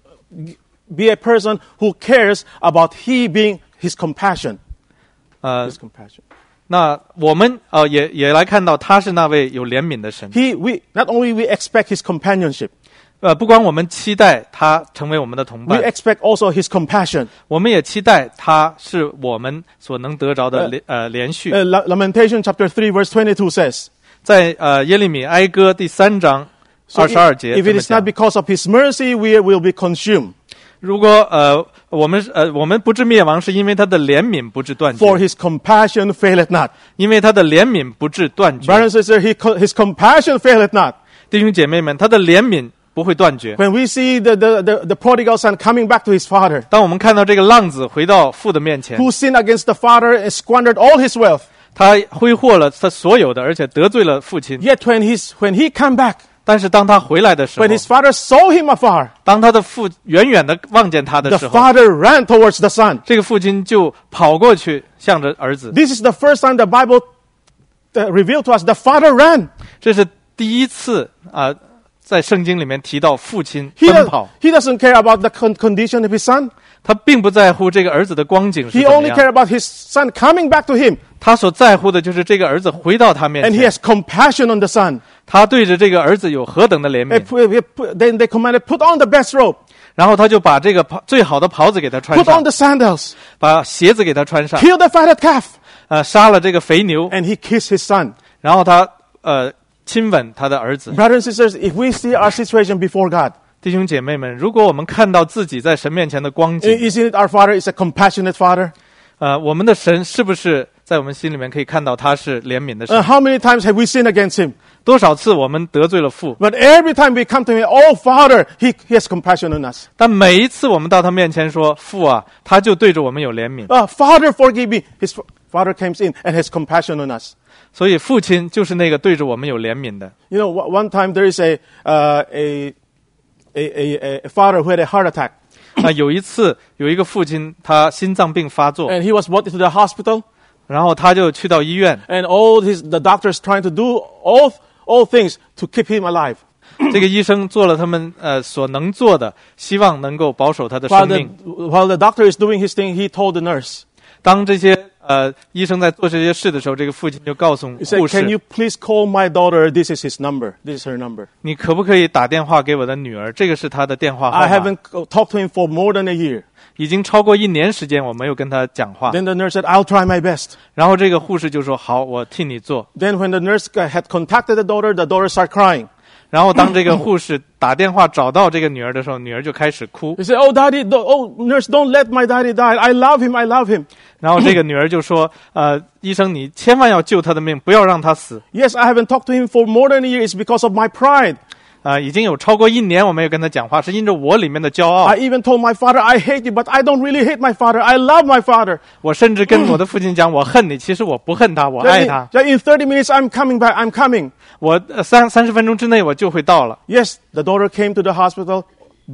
be a person who cares about he being his compassion. 呃 His，compassion. 那我们呃也也来看到他是那位有怜悯的神。 He, we, not only we expect his companionship, 呃，不光我们期待他成为我们的同 we 伴， expect also his compassion. 我们也期待他是我们所能得着的连呃连续。 Uh, La- Lamentation chapter three verse twenty-two says, 在呃耶利米哀歌第三章 So 二十二节 if 这 it 么 is not 讲。 because of his mercy, we will be consumed. 如果呃我们呃我们不致灭亡，是因为他的怜悯不致断绝， For his compassion faileth not. 因为他的怜悯不致断绝。 Brothers and sisters, he, co- his compassion faileth not. 弟兄姐妹们，他的怜悯不会断绝。 When we see the, the, the, the prodigal son coming back to his father, 当我们看到这个浪子回到父的面前， who sinned against the father and squandered all his wealth, 他挥霍了他所有的，而且得罪了父亲。 yet when, he's, when he come back, 但是当他回来的时候 when，his father saw him afar, 当他的父远远的望见他的 the 时候， father ran towards the son. 这个父亲就跑过去，向着儿子。 This is the first time the Bible uh, revealed to us the father ran. 这是第一次啊、呃在圣经里面提到父亲 He, 奔 does, 跑， he doesn't care about the con- condition of his son. 他并不在乎这个儿子的光景是 He 怎么 only cares 样， about his son coming back to him. 他所在乎的就是这个儿子回到他面 And he 前， has compassion on the son. 他对着这个儿子有何等的怜 They 悯， put- put- Then they commanded, put on the best robe, 然后他就把这个袍最好的袍子给他穿 put 上， on the sandals, 把鞋子给他穿上， kill the fatted calf. 呃，杀了这个肥牛， And he kissed his son. 然后他呃亲吻他的儿子。 Brothers and sisters, if we see our situation before God, 弟兄姐妹们，如果我们看到自己在神面前的光景， isn't it our Father is a compassionate Father? 呃，我们的神是不是在我们心里面可以看到他是怜悯的神？ Uh, how many times have we sinned against him? 多少次我们得罪了父？ But every time we come to him, oh Father, he, he has compassion on us. 但每一次我们到他面前说父啊，他就对着我们有怜悯。 Uh, Father, forgive me. His f- father comes in and has compassion on us. 所以父亲就是那个对着我们有怜悯的。 You know, one time there is a, uh, a, a, a, a father who had a heart attack. 啊，有一次有一个父亲他心脏病发作， And he was brought into the hospital. 然后他就去到医院， And all his, the doctors trying to do all, all things to keep him alive. 这个医生做了他们呃所能做的，希望能够保守他的 While 生 the, 命。 while the doctor is doing his thing, he told the nurse, 当这些呃，医生在做这些事的时候，这个父亲就告诉 He said, 护 "Can 士 you please call my daughter? This is his number. This is her number." 你可不可以打电话给我的女儿？这个是她的电话号 I 码。 haven't talked to him for more than a year. 已经超过一年时间，我没有跟她讲话。 Then the nurse said, "I'll try my best." 然后这个护士就说：“好，我替你做。” Then when the nurse had contacted the daughter, the daughter started crying. 然后当这个护士打电话找到这个女儿的时候，女儿就开始哭。 He said, "Oh, daddy, don't, oh, nurse, don't let my daddy die. I love him. I love him." 然后这个女儿就说：“呃，医生，你千万要救他的命，不要让他死。 Yes, I haven't talked to him for more than a year. It's because of my pride. 啊、已经有超过一年我没有跟他讲话，是因着我里面的骄傲。 I even told my father, I hate you, but I don't really hate my father. I love my father. 我甚至跟我的父亲讲，我恨你，其实我不恨他，我爱 That 他 in,。that in thirty minutes, I'm coming back. I'm coming." 我呃三三十分钟之内我就会到了。 Yes, the daughter came to the hospital,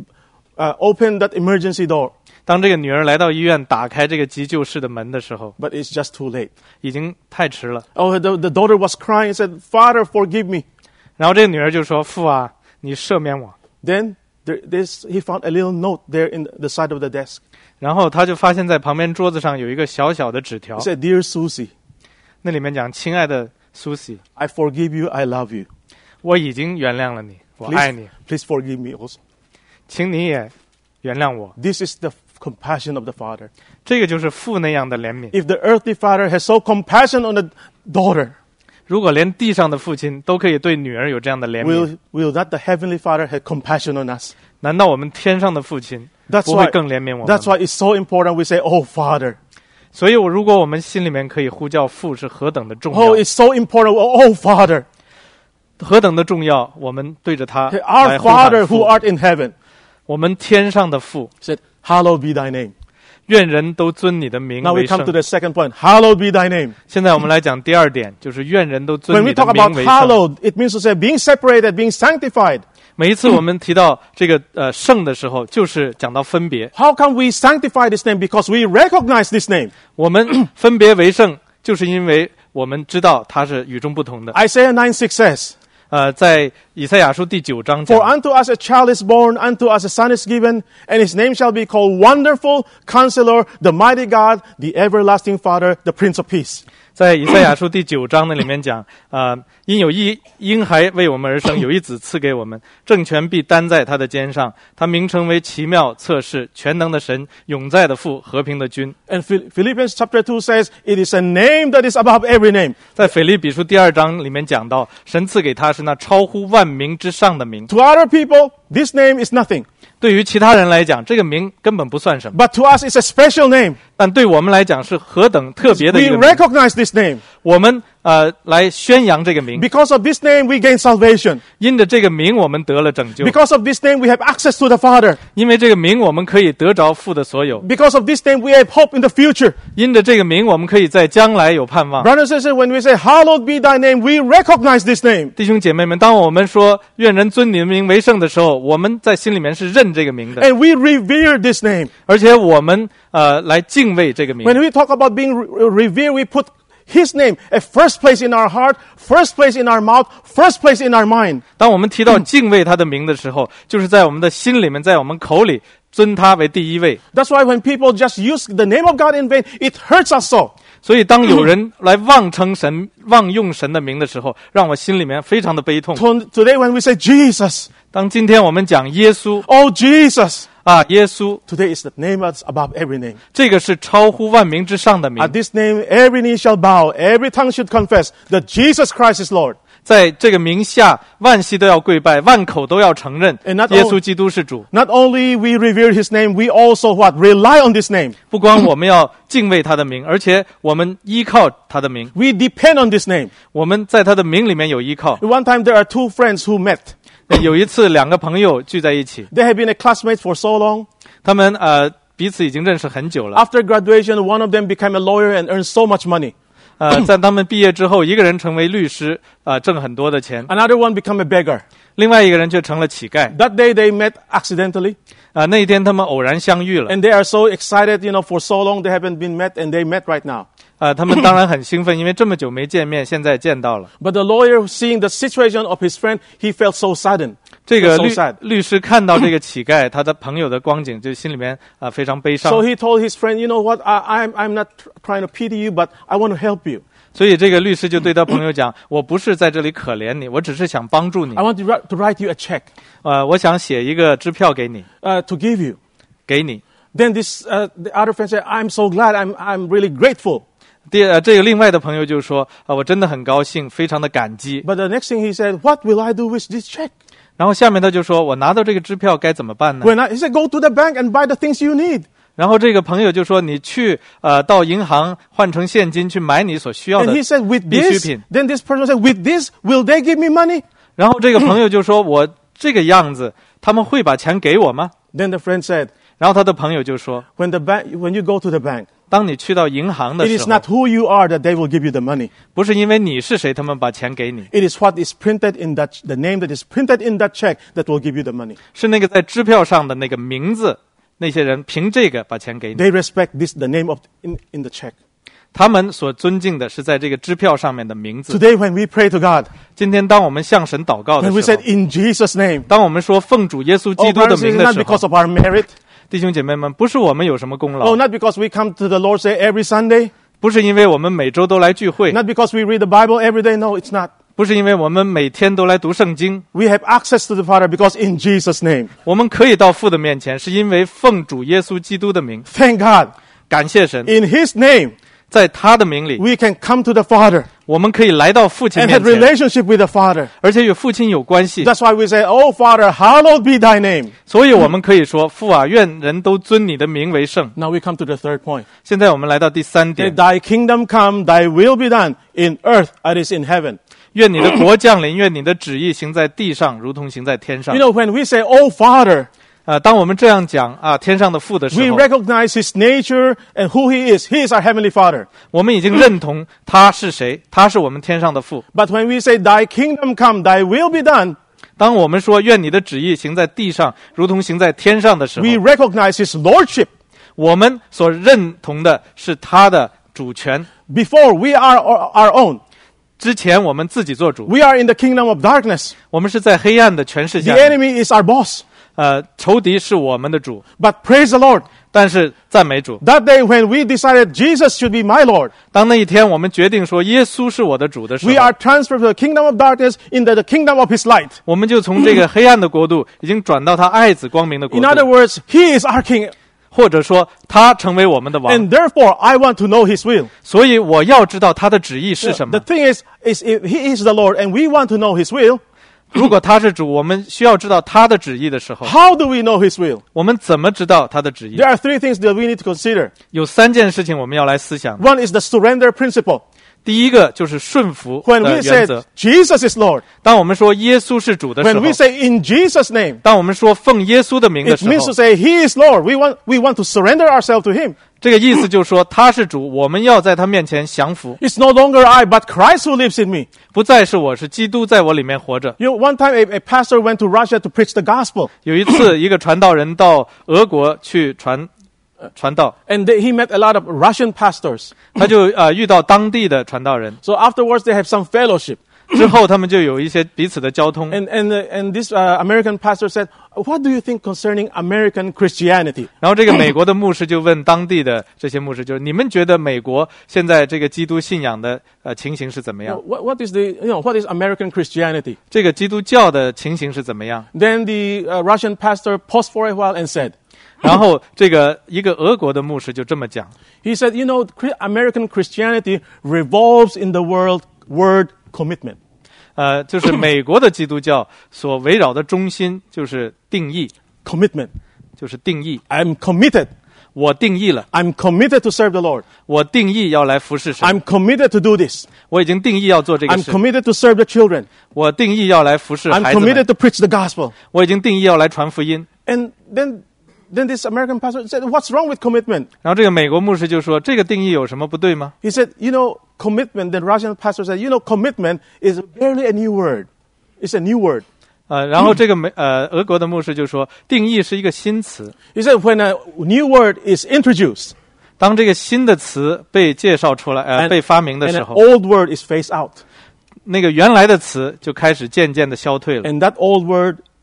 uh, opened that emergency door, 当这个女儿来到医院，打开这个急救室的门的时候， but it's just too late. 已经太迟了。 Oh, the, the daughter was crying and said, "Father, forgive me." 然后这个女儿就说：“父啊，你赦免我。” Then there, this, he found a little note there in the side of the desk. 然后他就发现，在旁边桌子上有一个小小的纸条 He，said, "Dear Susie, 那里面讲：“亲爱的苏西， I forgive you. I love you. 我已经原谅了你，我爱 Please, 你， please forgive me also." 请你也原谅我。” This is the compassion of the father. 这个就是父那样的怜悯。 If the earthly father has so compassion on the daughter, 如果连地上的父亲都可以对女儿有这样的怜悯， will, will not the heavenly father have compassion on us? 难道我们天上的父亲 That's 不会 why, 更怜悯我们 that's 吗？ why it's so important we say, "Oh, Father." 所以，我如果我们心里面可以呼叫父，是何等的重 Oh, 要， it's so important. Oh, Father. 何等的重要！我们对着他 Our 来呼喊 Father 父 who art in heaven. 我们天上的父， Said, "Hallowed be thy name." 愿人都尊你的名 Now 为 we come 圣 to。the second point. Hallowed be thy name. 现在我们来讲第二点，就是愿人都尊 When 你 we 的 talk 名 about 为圣。 hallowed, it means to say being separated, being sanctified. 每一次我们提到这个呃圣的时候，就是讲到分别。 How can we sanctify this name? Because we recognize this name. 我们分别为圣，就是因为我们知道它是与众不同的。 Isaiah nine six says, 呃，在以赛亚书第九章 "For 讲， unto us a child is born, unto us a son is given, and his name shall be called Wonderful, Counselor, the Mighty God, the Everlasting Father, the Prince of Peace." 在以赛亚书第九章那里面讲，呃，因有一婴孩为我们而生，有一子赐给我们，政权必担在他的肩上，他名称为奇妙、测试、全能的神、永在的父、和平的君。 And Phil- Philippians chapter two says, "It is a name that is above every name." 在腓立比书第二章里面讲到，神赐给他是那超乎万名之上的名。 To other people, this name is nothing. 对于其他人来讲，这个名根本不算什么， But to us, it's a special name. 但对我们来讲是何等特别的一 We 个名。 recognize this name. 我们呃来宣扬这个名， Because of this name, we gain salvation. 因着这个名我们得了拯救， Because of this name, we have access to the Father. 因为这个名我们可以得着父的所有， Because of this name, we have hope in the future. 因着这个名我们可以在将来有盼望。 Brothers and sisters, when we say, "Hallowed be thy name," we recognize this name. 弟兄姐妹们，当我们说愿人尊你的名为圣的时候，我们在心里面是认这个名的， And we revere this name. 而且我们呃来敬畏这个名。 When we talk about being re- revered, we put His name at first place in our heart, first place in our mouth, first place in our mind. 当我们提到敬畏他的名的时候，就是在我们的心里面，在我们口里尊他为第一位。 That's why when people just use the name of God in vain, it hurts us so. 所以当有人来妄称神、妄用神的名的时候，让我心里面非常的悲痛。 To- Today when we say Jesus, 当今天我们讲耶稣 "Oh Jesus," 啊，耶稣， today is the name that's above every name. 这个是超乎万名之上的名 At。this name, every knee shall bow, every tongue should confess that Jesus Christ is Lord. 在这个名下，万膝都要跪拜，万口都要承认 And not 耶 all- 稣基督是主。 Not only we revere His name, we also what? Rely on this name. 不光我们要敬畏他的名，而且我们依靠他的名。 We depend on this name. 我们在他的名里面有依靠。 One time there are two friends who met. 有一次，两个朋友聚在一起， They have been a classmate for so long. 他们呃彼此已经认识很久了。 After graduation, one of them became a lawyer and earned so much money. 呃，在他们毕业之后，一个人成为律师，呃，挣很多的钱； Another one became a beggar. 另外一个人却成了乞丐。 That day they met accidentally. 啊、那一天他们偶然相遇了。 And they are so excited, you know, for so long they haven't been met and they met right now. 啊、他们当然很兴奋，因为这么久没见面，现在见到了。 But the lawyer, seeing the situation of his friend, he felt so saddened. 这个 So 律 sad. 律师看到这个乞丐他的朋友的光景，就心里面啊、呃、非常悲伤。 So he told his friend, you know what, I, I'm, I'm not tr- trying to pity you, but I want to help you. 所以这个律师就对他朋友讲：“我不是在这里可怜你，我只是想帮助你。 I want to write, to write you a check 呃，我想写一个支票给你， uh, to give you. 给你。 Then this, uh, the other friend said, I'm so glad, I'm, I'm really grateful. 第呃，这个另外的朋友就说：啊、我真的很高兴，非常的感激。 But the next thing he said, what will I do with this check? 然后下面他就说：我拿到这个支票该怎么办呢？ When I, he said, go to the bank and buy the things you need. 然后这个朋友就说：你去呃到银行换成现金去买你所需要 And 的 he said, with 必需 this, 品。 then this person said, with this, will they give me money? 然后这个朋友就说：我这个样子，他们会把钱给我吗？ Then the friend said, 然后他的朋友就说： when the bank, when you go to the bank, 当你去到银行的 it 时 is 候， not who you are that they will give you the money. 不是因为你是谁，他们把钱给你， It is what is printed in that, the name that is printed in that check that will give you the money. 是那个在支票上的那个名字，那些人凭这个把钱给你。 They respect this, the name of in, in the check. 他们所尊敬的是在这个支票上面的名字。 Today, when we pray to God, 今天当我们向神祷告的 when we 时 said 候， in Jesus' name, 当我们说奉主耶稣基 oh, 督的 brothers, 名 it's 的 not 时 because 候， of our merit. 弟兄姐妹们，不是我们有什么功 Oh, 劳， not because we come to the Lord's Day every Sunday. 不是因为我们每周都来聚会， Not because we read the Bible every day. No, it's not. 不是因为我们每天都来读圣经， We have access to the Father because in Jesus' name. 我们可以到父的面前，是因为奉主耶稣基督的名。 Thank God. 感谢神， In His name, 在他的名里， we can come to the Father 我们可以来到父亲 and 面 have 前， relationship with the Father. 而且与父亲有关系。 That's why we say, oh, Father, hallowed be thy name. 所以我们可以说：父啊，愿人都尊你的名为圣。 Now we come to the third point. 现在我们来到第三 That 点， thy kingdom come, thy will be done in earth as it is in heaven. 愿你的国降临，愿你的旨意行在地上，如同行在天上 You。know, when we say, oh, Father, 呃，当我们这样讲啊，天上的父的时 we 候， recognize His nature and who He is. He is our Heavenly Father. 我们已经认同他是谁，他是我们天上的父。 But when we say, thy kingdom come, thy will be done, 当我们说愿你的旨意行在地上，如同行在天上的时候， we recognize His lordship. 我们所认同的是他的主权。 Before we are our our own. 之前我们自己做主， We are in the kingdom of darkness. 我们是在黑暗的权势 The 下， enemy is our boss. 呃，仇敌是我们的主。 But praise the Lord. 但是赞美主， That day when we decided Jesus should be my Lord, 当那一天我们决定说耶稣是我的主的时 we 候， are transferred to the kingdom of darkness into the kingdom of His light. 我们就从这个黑暗的国度已经转到他爱子光明的国 In other 度， words, He is our King. 或者说他成为我们的王。 And therefore, I want to know His will. 所以我要知道他的旨意是什 The 么。 thing is, is if He is the Lord and we want to know His will, 如果他是主，我们需要知道他的旨意的时候， how do we know His will? 我们怎么知道他的旨意 There？are three things that we need to consider. 有三件事情我们要来思想。 One is the surrender principle. 第一个就是顺服 When 的 we 原 say 则。 Jesus is Lord, 当我们说耶稣是主的时 when 候 we，say in Jesus' name, 当我们说奉耶稣的名的 it 时 means to 候， say He is Lord. We want, we want to surrender ourselves to Him. 这个意思就是说他是主，我们要在他面前降服， It's no longer I, but Christ who lives in me. 不再是我，是基督在我里面活着。 You know, one time a, a pastor went to Russia to preach the gospel, 有一次，一个传道人到俄国去传呃传道， and they, he met a lot of Russian pastors. 他就呃遇到当地的传道人， So afterwards, they have some fellowship. 之后他们就有一些彼此的交通。 And, and, uh, and this uh, American pastor said, what do you think concerning American Christianity? 然后这个美国的牧师就问当地的这些牧师，就是你们觉得美国现在这个基督信仰的呃情形是怎么样？ What, what is the, you know, what is American Christianity? 这个基督教的情形是怎么样？ Then the uh, Russian pastor paused for a while and said, 然后这个一个俄国的牧师就这么讲， he said, you know, Chri- American Christianity revolves in the world word commitment. 呃，就是美国的基督教所围绕的中心就是定义， Commitment. 就是定义。 I'm committed. 我定义了， I'm committed to serve the Lord. 我定义要来服侍神， I'm committed to do this. 我已经定义要做这个 I'm 事， committed to serve the children. 我定义要来服侍 I'm 孩子 committed 们， to preach the gospel. 我已经定义要来传福音。 And then, then this American pastor said, what's wrong with commitment? 然后这个美国牧师就说：“这个定义有什么不对吗 He said, you know, commitment, the Russian pastor said, you know, commitment is barely a new word. It's a new word.？” 呃，然后这个美呃俄国的牧师就说：“定义是一个新词， He said, when a new word is introduced 当这个新的词被介绍出来，呃 And- 被发明的 and 时 an 候， old word is phased out, 那个原来的词就开始渐渐的消退了。 and that old word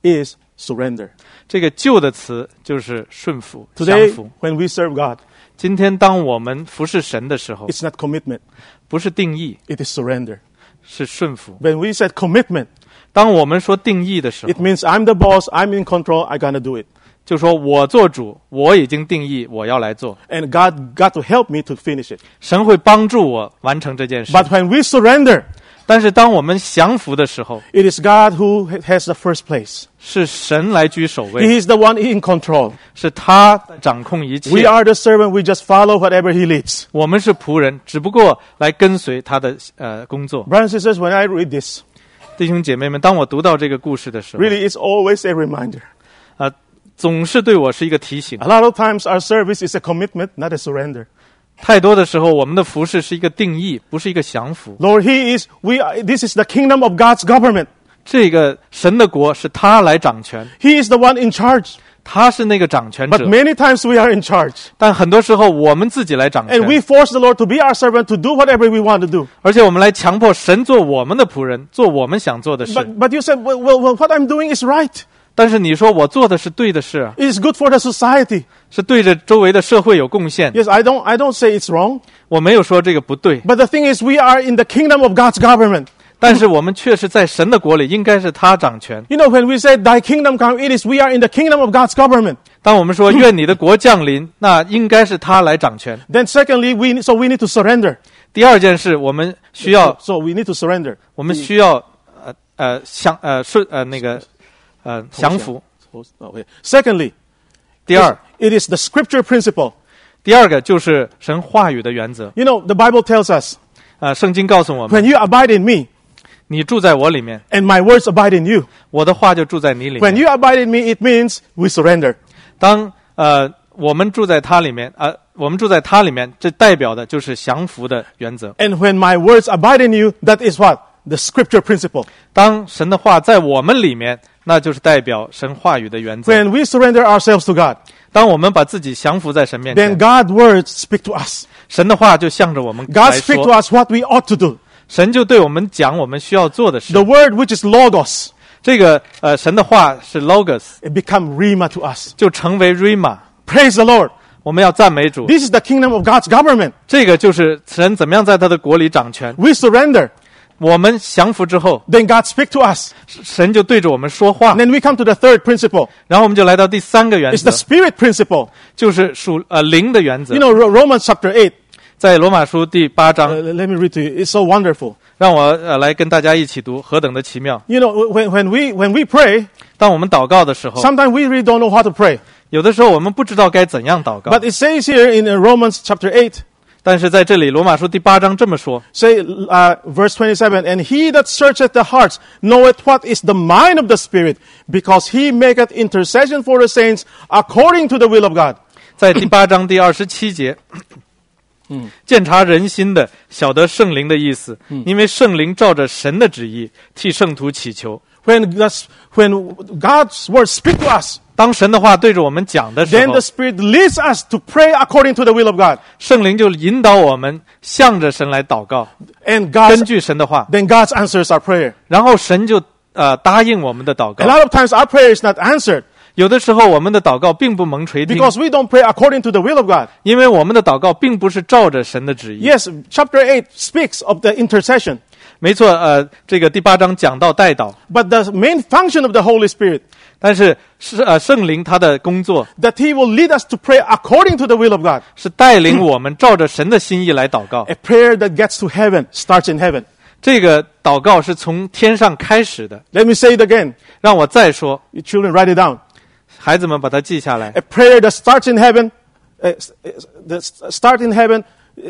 is surrender. 这个旧的词就是顺服、降 Today, 服。 when we serve God, 今天当我们服侍神的时候， it's not commitment, 不是定义， it is surrender. 是顺服。 When we said commitment, 当我们说定义的时 it 候， means I'm the boss, I'm in control, I gotta do it. 就说我做主，我已经定义我要来做， And God got to help me to finish it. 神会帮助我完成这件事。 But when we surrender, 但是当我们降服的时候， it is God who has the first place. 是神来居首 He 位， is the one in control. 是他掌控一 We 切。 are the servant, we just follow whatever He leads. 我们是仆人，只不过来跟随他的呃工作。 Brothers and sisters, when I read this, 弟兄姐妹们，当我读到这个故事的时候， really it's always a reminder. 呃，总是对我是一个提醒。 A lot of times our service is a commitment, not a surrender. 太多的时候，我们的服事是一个定义，不是一个降服。 Lord, He is, we are, this is the kingdom of God's government. 这个神的国是他来掌权， He is the one in charge. 他是那个掌权 But 者。 many times we are in charge. 但很多时候我们自己来掌 And we 权， force the Lord to be our servant, to do whatever we want to do. 而且我们来强迫神做我们的仆人，做我们想做的事。 But, but you said, well, well, well, what I'm doing is right. 但是你说我做的是对的事啊， It is good for the society. 是对着周围的社会有贡献。 Yes, I don't, I don't say it's wrong. 我没有说这个不对， But the thing is, we are in the kingdom of God's government. 但是我们确实在神的国里，应该是他掌权。 You know, when we say, Thy kingdom come, it is we are in the kingdom of God's government. 当我们说愿你的国降临，那应该是他来掌权。 Then secondly, we, so we need to surrender. 第二件事，我们需要， So we need to surrender. 我们需要呃呃降呃顺呃那个呃降服。 Okay. Secondly, 第二， it is the scripture principle. 第二个就是神话语的原则。 You know, the Bible tells us, 呃，圣经告诉我们， when you abide in me 你住在我里面， and my words abide in you, 我的话就住在你里 when 面。 you abide in me, it means we surrender. 当呃我们住在他里面，呃我们住在他里面，这代表的就是降服的原则。 And when my words abide in you, that is what? The scripture principle. 当神的话在我们里面，那就是代表神话语的原则。 When we surrender ourselves to God, 当我们把自己降服在神面 then 前， God's words speak to us. 神的话就向着我们 God 来 speak to 说， us what we ought to do. 神就对我们讲我们需要做的事 The。word which is logos, 这个呃神的话是 logos， it become rhema to us. 就成为 rhema。 Praise the Lord. 我们要赞美主， This is the kingdom of God's government. 这个就是神怎么样在他的国里掌权。 We surrender. 我们降服之后， Then God speak to us. 神就对着我们说话 And。then we come to the third principle. 然后我们就来到第三个原 It's 则 the，spirit principle. 就是属呃灵的原则 You。know, Ro- Romans chapter eight. 在罗马书第八 Uh, 章， let me read to you. It's so wonderful. 让我呃来跟大家一起读，何等的奇妙！ You know, when, when we when we pray, 当我们祷告的时候， sometimes we really don't know how to pray. 有的时候我们不知道该怎样祷告。 But it says here in uh, Romans chapter eight, 但是在这里，罗马书第八章这么说， say uh, verse twenty-seven, and he that searcheth the hearts knoweth what is the mind of the Spirit, because he maketh intercession for the saints according to the will of God. 在第八章第二十七节，嗯，鉴察人心的，晓得圣灵的意思，因为圣灵照着神的旨意替圣徒祈求。 When God's, when God's words speak to us, 当神的话对着我们讲的时 then 候 the，Spirit leads us to pray according to the will of God. 圣灵就引导我们向着神来祷告， And 根 God, 据神的话， then God answers our prayer. 然后神就呃答应我们的祷 A 告。 lot of times our prayer is not answered 有的时候我们的祷告并不蒙垂听， because we don't pray according to the will of God. 因为我们的祷告并不是照着神的旨意。 Yes, chapter eight speaks of the intercession, 没错，呃，这个第八章讲到代祷， but the main function of the Holy Spirit, 但是是呃圣灵他的工作 that He will lead us to pray according to the will of God. 是带领我们照着神的心意来祷告。 A prayer that gets to heaven starts in heaven. 这个祷告是从天上开始的。 Let me say it again. 让我再说， You children, write it down. 孩子们把它记下来。 A prayer that starts in heaven, uh, that start in heaven, uh,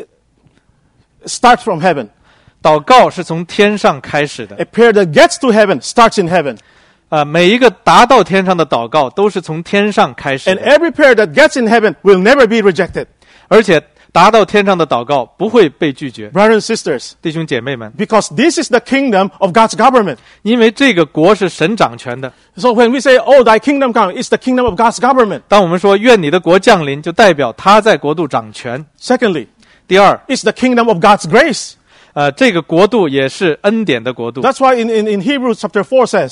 starts from heaven. 祷告是从天上开始的， A prayer that gets to heaven starts in heaven. 呃，每一个达到天上的祷告都是从天上开始 And 的， every prayer that gets in heaven will never be rejected. 而且达到天上的祷告不会被拒绝。 Brothers and sisters, 弟兄姐妹们， because this is the kingdom of God's government. 因为这个国是神掌权的。 So when we say, oh, thy kingdom come, it's the kingdom of God's government. 当我们说愿你的国降临，就代表他在国度掌权。 Secondly, 第二， it's the kingdom of God's grace. 呃，这个国度也是恩典的国度。 That's why in, in, in Hebrews chapter four says,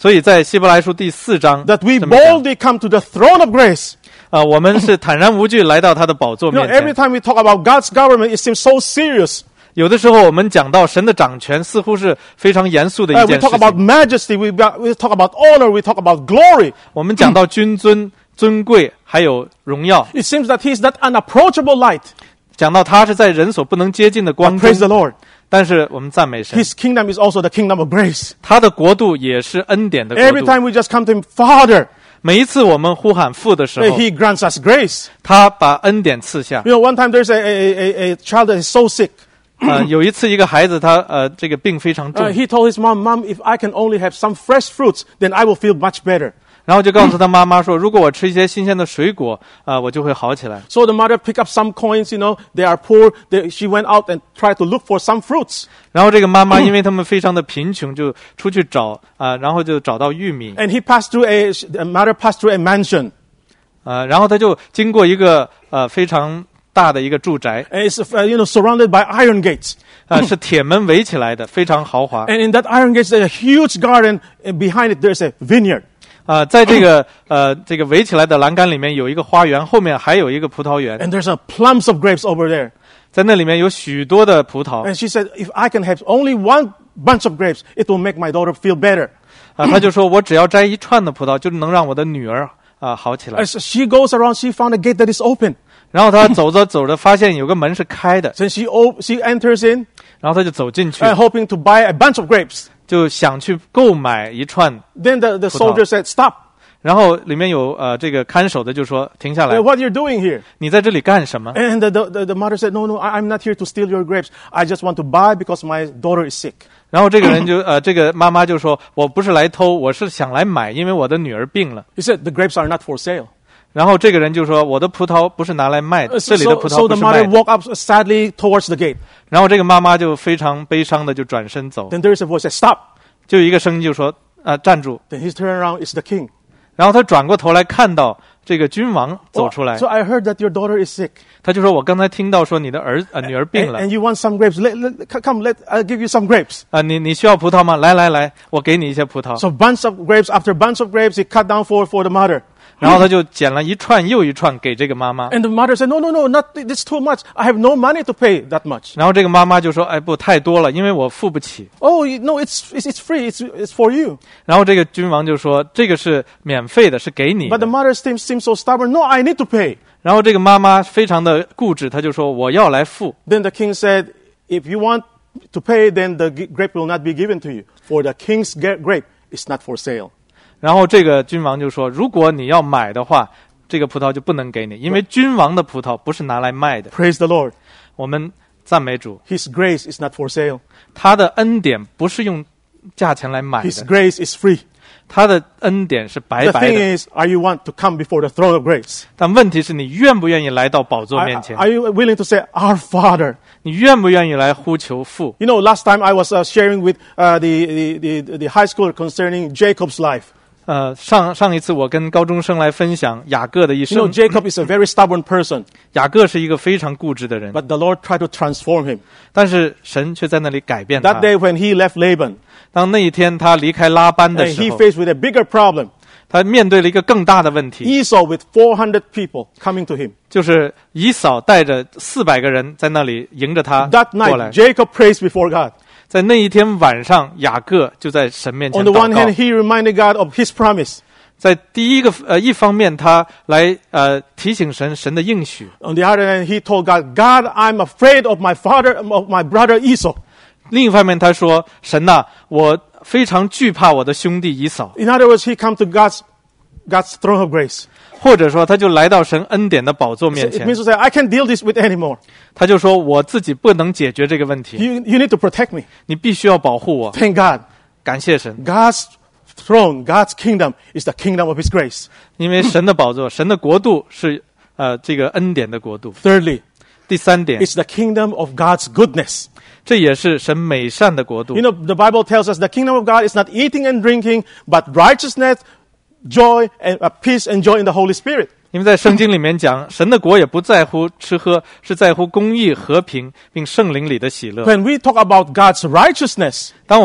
所以在希伯来书第四章 that we 这么讲 boldly come to the throne of grace. 啊，我们是坦然无惧来到他的宝座 You know, 面 every 前。 time we talk about God's government, it seems so serious. 有的时候我们讲到神的掌权，似乎是非常严肃的 Uh, 一 we 件事 talk about 情。 majesty, we, we talk about honor, we talk about glory. 我们讲到君尊、尊贵，还有荣耀， It seems that He's that unapproachable light. 讲到他是在人所不能接近的 But 光 praise 中。 the Lord. 但是我们赞美神， His kingdom is also the kingdom of grace. 他的国度也是恩典的国 Every 度。 time we just come to Him, Father, 每一次我们呼喊父的时候， He grants us grace. 他把恩典赐下。 You know, one time there's a, a, a, a child that is so sick. 呃，有一次一个孩子他呃这个病非常 Uh, 重， he told his mom, Mom, if I can only have some fresh fruits, then I will feel much better. 然后就告诉他妈妈说，如果我吃一些新鲜的水果，啊、呃，我就会好起来。 So the mother picked up some coins, you know, they are poor. They, she went out and tried to look for some fruits. 然后这个妈妈因为他们非常的贫穷，就出去找啊、呃，然后就找到玉米， And he passed through a, the mother passed through a mansion. 呃，然后他就经过一个呃非常大的一个住宅， And it's, uh, you know, surrounded by iron gates. 啊、呃，是铁门围起来的，非常豪华。 And in that iron gates, there's a huge garden. And behind it, there's a vineyard. 啊、呃，在这个呃这个围起来的栏杆里面有一个花园，后面还有一个葡萄园， And there's a plums of grapes over there. 在那里面有许多的葡萄。 And she said, if I can have only one bunch of grapes, it will make my daughter feel better. 啊、他就说我只要摘一串的葡萄，就能让我的女儿啊、好起来。 As she goes around, she found a gate that is open. 然后他走着走着，发现有个门是开的， So she, op- she enters in, 然后他就走进去， uh, hoping to buy a bunch of grapes. 就想去购买一串。 Then the, the 葡萄。 soldier said, stop. 然后里面有呃这个看守的就说停下来 Uh,，what you're doing here? 你在这里干什么？ And the, the, the mother said, no, no, I, I'm not here to steal your grapes. I just want to buy because my daughter is sick. 然后这个人就呃这个妈妈就说，我不是来偷，我是想来买，因为我的女儿病了。 He said, the grapes are not for sale. 然后这个人就说，我的葡萄不是拿来卖的， Uh, 这里的 So, 葡 so 萄不 the 是卖 mother 的。 walked up sadly towards the gate. 然后这个妈妈就非常悲伤的就转身走， Then there is a voice that said, stop. 就有一个声音就说，呃站住。 Then he turned around, it's the king. 然后他转过头来看到这个君王走 Oh, 出来， so I heard that your daughter is sick. 他就说，我刚才听到说你的儿呃女儿病 And, 了。 and you want some grapes. Let, let, come, let, I'll give you some grapes. 啊、你你需要葡萄吗？来来来，我给你一些葡萄。 So bunch of grapes after bunch of grapes, he cut down for, for the mother. 然后他就捡了一串又一串给这个妈妈。 And the mother said, no, no, no, not, this too much. I have no money to pay that much. 然后这个妈妈就说：“哎，不，太多了，因为我付不起。 Oh, you- no, it's, it's, it's free. It's, it's for you. ” 然后这个君王就说：“这个是免费的，是给你 But 的。 the mother seems, seems so stubborn. No, I need to pay. ” 然后这个妈妈非常的固执，她就说：“我要来付。 Then the king said, if you want to pay, then the g- grape will not be given to you. For the king's ga- grape is not for sale. ” 然后这个君王就说：“如果你要买的话，这个葡萄就不能给你，因为君王的葡萄不是拿来卖的。 Praise the Lord. 我们赞美主， His grace is not for sale. 他的恩典不是用价钱来买 His 的， grace is free. 他的恩典是白 The 白 thing 的。 is, are you want to come before the throne of grace? 但问题是你愿不愿意来到宝座 Are, 面前？ are you willing to say, Our Father? 你愿不愿意来呼求父？ You know, last time I was uh, sharing with uh, the, the, the, the high school concerning Jacob's life. 呃，上上一次我跟高中生来分享雅各的一 You know, 生。 Jacob is a very stubborn person, 雅各是一个非常固执的人， but the Lord tried to transform him. 但是神却在那里改变他 That。day when he left Laban, 当那一天他离开拉班的 and 时 he 候， faced with a bigger problem. 他面对了一个更大的问题， Esau with four hundred people coming to him. 就是以扫带着四百个人在那里迎着他 That 过来 night,。Jacob prays before God. 在那一天晚上，雅各就在神面前 On the 祷 one 告 hand,。he reminded God of his promise. 在第一个呃一方面，他来呃提醒神神的应许； On the other hand, he told God, God, I'm afraid of my father, of my brother Esau. 另一方面，他说：“神呐、我非常惧怕我的兄弟以扫。 In other words, he come to God's, God's throne of grace. ” 或者说，他就来到神恩典的宝座 So 面 it 前 means，to say, I can't deal this with anymore. 他就说：“我自己不能解决这个问题， You, you need to protect me. 你必须要保护我。 Thank God. ” 感谢神， God's throne, God's kingdom is the kingdom of his grace. 因为神的宝座、神的国度是呃这个恩典的国度。 Thirdly, 第三点， it's the kingdom of God's goodness. 这也是神美善的国度 You。know, the Bible tells us the kingdom of God is not eating and drinking, but righteousness, joy, and uh, peace and joy in the Holy Spirit. 因为在圣经里面讲，神的国也不在乎吃喝，是在乎公义、和平，并圣灵里的喜乐。 When we talk about God's righteousness, 当我们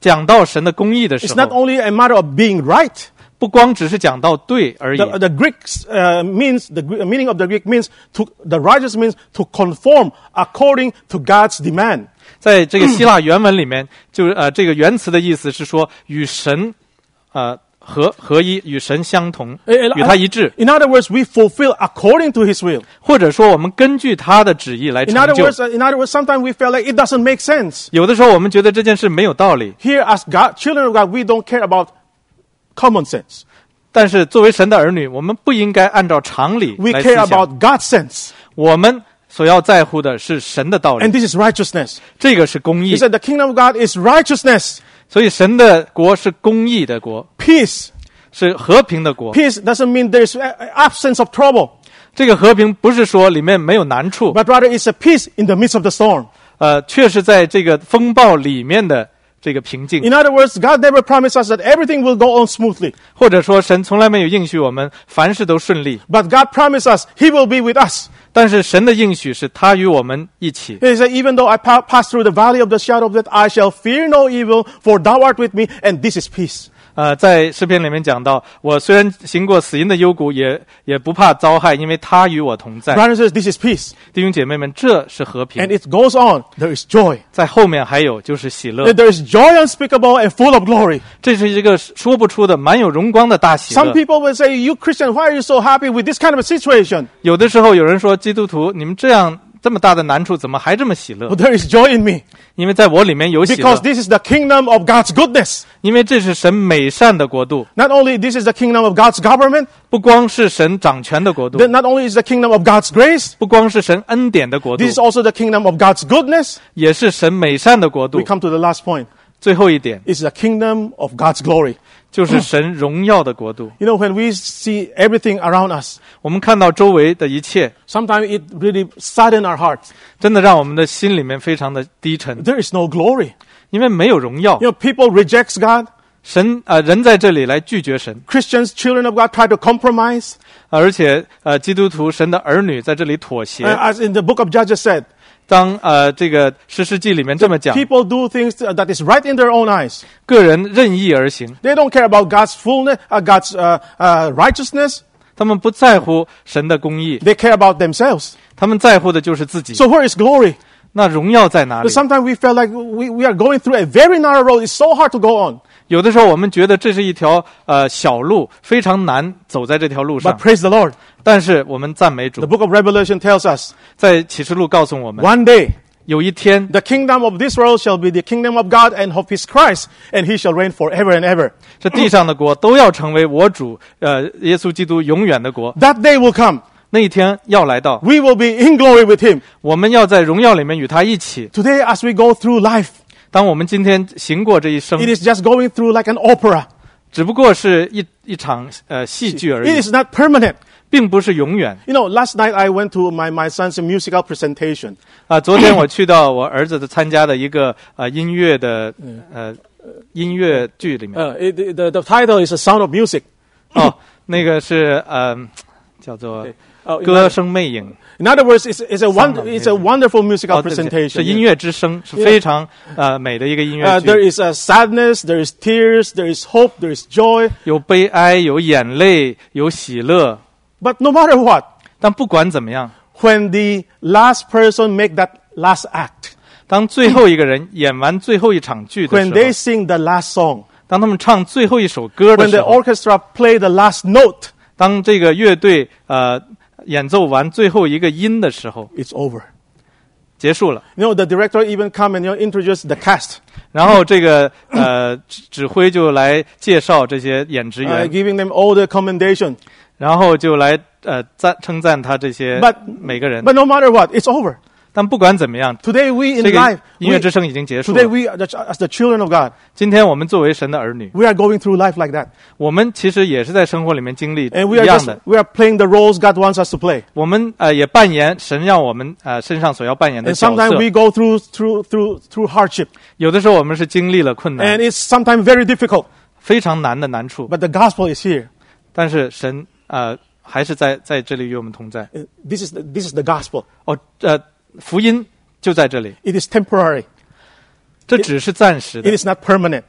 讲到神的公义的时 it's not 候， only a matter of being right. 不光只是讲到对而已。 The, the Greek uh, means, the Greek- meaning of the Greek means, to, the righteous means to conform according to God's demand. 在这个希腊原文里面，就是呃，这个原词的意思是说与神呃合合一，与神相同，与他一致， In other words, we fulfill according to His will. 或者说我们根据他的旨意来 In 成 other 就。 words, uh, in other words, sometimes we feel like it doesn't make sense. 有的时候我们觉得这件事没有道理， Here, as God, children of God, we don't care about common sense. 但是作为神的儿女，我们不应该按照常理 We 来思 care 想。 about God's sense. 我们所要在乎的是神的道理 And，this is righteousness. 这个是公 He 义。 said the kingdom of God is righteousness, 所以神的国是公义的国， peace. 是和平的国。 Peace doesn't mean there is a- a- absence of trouble, 这个和平不是说里面没有难处， but rather it's a peace in the midst of the storm. 呃，却是在这个风暴里面的这个平静。 In other words, God never promised us that everything will go on smoothly, 或者说，神从来没有应许我们凡事都顺利， but God promised us He will be with us. 但是神的应许是他与我们一起。 He said, even though I pa- pass through the valley of the shadow of death, I shall fear no evil, for thou art with me, and this is peace. 呃，在诗篇里面讲到，我虽然行过死荫的幽谷，也也不怕遭害，因为他与我同在。 Brothers and sisters, this is peace. 弟兄姐妹们，这是和 And 平。 it goes on. There is joy. 在后面还有就是喜乐， There is joy unspeakable and full of glory. 这是一个说不出的、满有荣光的大喜 Some 乐。 people will say, you Christian, why are you so happy with this kind of a situation? 有的时候有人说，基督徒，你们这样这么大的难处，怎么还这么喜乐 But？ there is joy in me, 因为在我里面有喜 because 乐， this is the kingdom of God's goodness. 因为这是神美善的国度， Not only this is the kingdom of God's government, 不光是神掌权的国度， then not only is the kingdom of God's grace, 不光是神恩典的国度 this，is also the kingdom of God's goodness. 也是神美善的国度 We。come to the last point. 最后一点 It's the kingdom of God's glory. 就是神荣耀的国度。 You know, when we see everything around us, 我们看到周围的一切， sometimes it really saddens our hearts. 真的让我们的心里面非常的低沉， There is no glory. 因为没有荣耀。 You know, people reject God. 神呃，人在这里来拒绝神， Christians, children of God, try to compromise. 而且呃，基督徒神的儿女在这里妥协。 Uh, as in the book of Judges said, 当呃这个士师记里面这么讲， people do things that is right in their own eyes. 个人任意而行， They don't care about God's fullness, uh, God's uh, uh, righteousness. 他们不在乎神的公义， They care about themselves. 他们在乎的就是自己。 So where is glory? 那荣耀在哪里 But？sometimes we feel like we, we are going through a very narrow road. It's so hard to go on. 有的时候我们觉得这是一条呃小路，非常难走在这条路 But 上。 praise the Lord. 但是我们赞美 The 主， book of Revelation tells us, 在启示录告诉我们， one day 有一天 the kingdom of this world shall be the kingdom of God and of His Christ, and He shall reign forever and ever. 这地上的国都要成为我主呃耶稣基督永远的国。 That day will come. 那一天要来到， We will be in glory with Him. 我们要在荣耀里面与他一起。 Today, as we go through life, 当我们今天行过这一生， it is just going through like an opera. 只不过是一一场呃戏剧而 It 已， is not permanent. 并不是永远。 You know, last night I went to my, my son's musical presentation. 啊、昨天我去到我儿子的参加的一个呃音乐的呃音乐剧里面， Uh, it, the, the title is The Sound of Music. 哦，那个是呃叫做 Oh, in, 歌声魅影。 in other words, it's, it's, a Sound wonder, of it's a music. wonderful musical 哦，对对对 presentation. 是音乐之声，是非常呃美的一个音乐 Uh, 剧。 there is a sadness, there is tears, there is hope, there is joy. 有悲哀，有眼泪，有喜乐。 But no matter what, 但不管怎么样， when the last person make that last act, 当最后一个人演完最后一场剧的 when 时 they 候， sing the last song, 当他们唱最后一首歌的 when 时 the 候， orchestra play the last note, 当这个乐队呃演奏完最后一个音的时候， it's over. 结束了。 You know, the director even come and you know, introduce the cast, 然后这个呃指指挥就来介绍这些演职 uh, 员， giving them all the commendation. 然后就来呃赞称赞他这些 But- 每个人。 But no matter what, it's over. 但不管怎么样， Today we in 这个 life, 音乐 we, 之声已经结束 today 了。 we are the, as the children of God, 今天我们作为神的儿女， we are going through life like that. 我们其实也是在生活里面经历 And we 一 are 样 just, 的。 we are playing the roles God wants us to play. 我们呃也扮演神让我们呃身上所要扮演的 And 角 sometimes 色。 we go through, through, through, through hardship. 有的时候我们是经历了困难， And it's sometimes very difficult. 非常难的难处， But the gospel is here. 但是神呃还是在在这里与我们同在。 Uh, This is the, this is the gospel. 哦，呃，福音就在这里， It is temporary. 这只是暂时 It 的， is not permanent.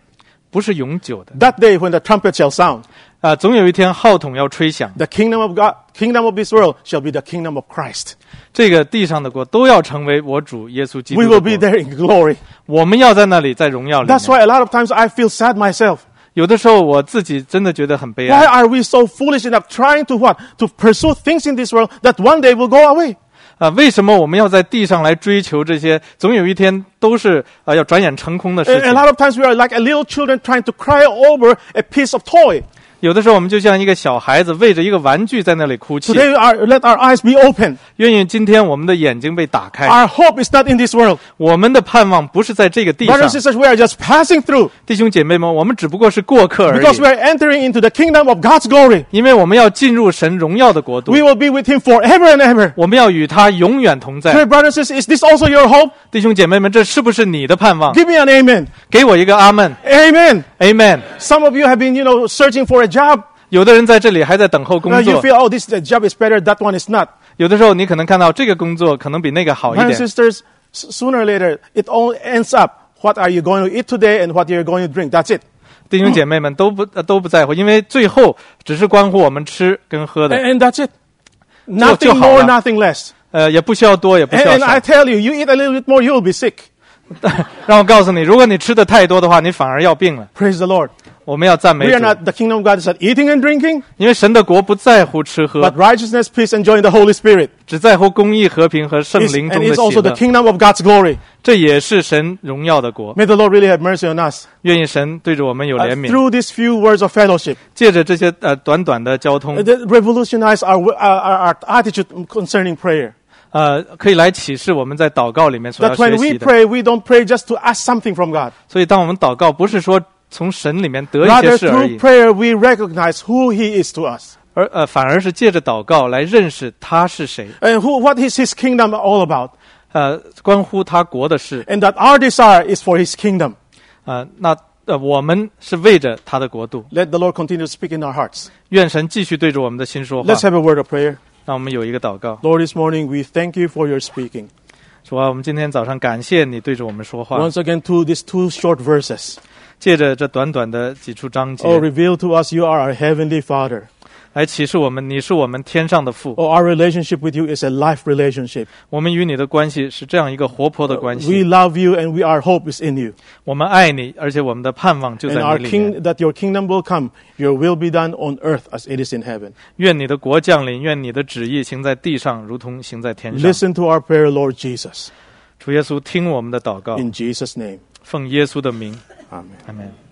不是永久的。 That day when the trumpet shall sound, 啊、总有一天号筒要吹响， the kingdom of God, kingdom of this world shall be the kingdom of Christ. 这个地上的国都要成为我主耶稣基督 We 的 will 国。 be there in glory. 我们要在那里，在荣耀里面。 That's why a lot of times I feel sad myself. 有的时候我自己真的觉得很悲 Why 哀。 are we so foolish enough trying to what? To pursue things in this world that one day will go away? 啊，为什么我们要在地上来追求这些，总有一天都是啊要转眼成空的事 A, a 情？ lot of times we are like a little children trying to cry over a piece of toy. 有的时候我们就像一个小孩子为着一个玩具在那里哭泣。 Today, our, let our eyes be open. 愿意今天我们的眼睛被打开， Our hope is not in this world. 我们的盼望不是在这个地 Brothers 上 and。sisters, we are just passing through 弟兄姐妹们，我们只不过是过客而 because we 已， are entering into the kingdom of God's glory. 因为我们要进入神荣耀的国度 We，will be with Him forever and ever. 我们要与他永远同在。 Dear brothers and sisters, is this also your hope? 弟兄姐妹们，这是不是你的盼望？ Give me an amen. 给我一个阿门 Amen. ，Amen。 Some of you have been, you know, searching for a job. 有的人在这里还在等候工 Now you 作， feel, oh, this job is better, that one is not. 有的时候你可能看到这个工作可能比那个好一 Brothers and 点。 sisters, s- sooner or later, it all ends up. What are you going to eat today and what you're going to drink? That's it. 弟兄姐妹们都不、呃都不在乎，因为最后只是关乎我们吃跟喝的， And, and that's it. 就 Nothing 好了。 more, nothing less. 呃，也不需要多，也不需 And, 要 and I 少。 tell you, you eat a little bit more, you'll be sick. 让我告诉你，如果你吃的太多的话，你反而要病了。 Praise the Lord. 我们要赞美 We are 主， not, the kingdom of God is not eating and drinking, 因为神的国不在乎吃喝 but，righteousness, peace, and joy in the Holy Spirit. 只在乎公义、和平和圣 It's- 灵 and 中的 it's 喜 also the 乐。 kingdom of God's glory. 这也是神荣耀的国。 May the Lord really have mercy on us. 愿意神对着我们有 Uh, 怜悯， through these few words of fellowship, 借着这些呃短短的交通 uh,，that revolutionize our, our, our attitude concerning prayer. 呃，可以来启示我们在祷告里面所要 That when 学 we 习的。 pray, we don't pray just to ask something from God. 所以，当我们祷告，不是说从神里面得一 Rather, 些事而 through 已， prayer, we recognize who He is to us. 而呃，反而是借着祷告来认识他是谁， And who, what is His kingdom all about? 呃，关乎他国的事。 And that our desire is for His kingdom. 呃，那呃，我们是为着他的国度。 Let the Lord continue to speak in our hearts. 愿神继续对着我们的心说话。 Let's have a word of prayer. 让我们有一个祷告。 Lord, this morning we thank you for your speaking. 主啊，我们今天早上感谢你对着我们说话， Once again, to these two short verses. 借着这短短的几处章节 Oh, reveal to us you are our heavenly Father. 来启示我们，你是我们天上的父。 Oh, our relationship with you is a life relationship. 我们与你的关系是这样一个活泼的关 We 系。 love you and we, our hope is in you. 我们爱你，而且我们的盼望就 And 在 our 你里面。 king, that your kingdom will come, your will be done on earth as it is in heaven. 愿你的国降临，愿你的旨意行在地上，如同行在天上。 Listen to our prayer, Lord Jesus. 主耶稣，听我们的祷告， In Jesus' name. 奉耶稣的名， Amen. 阿门。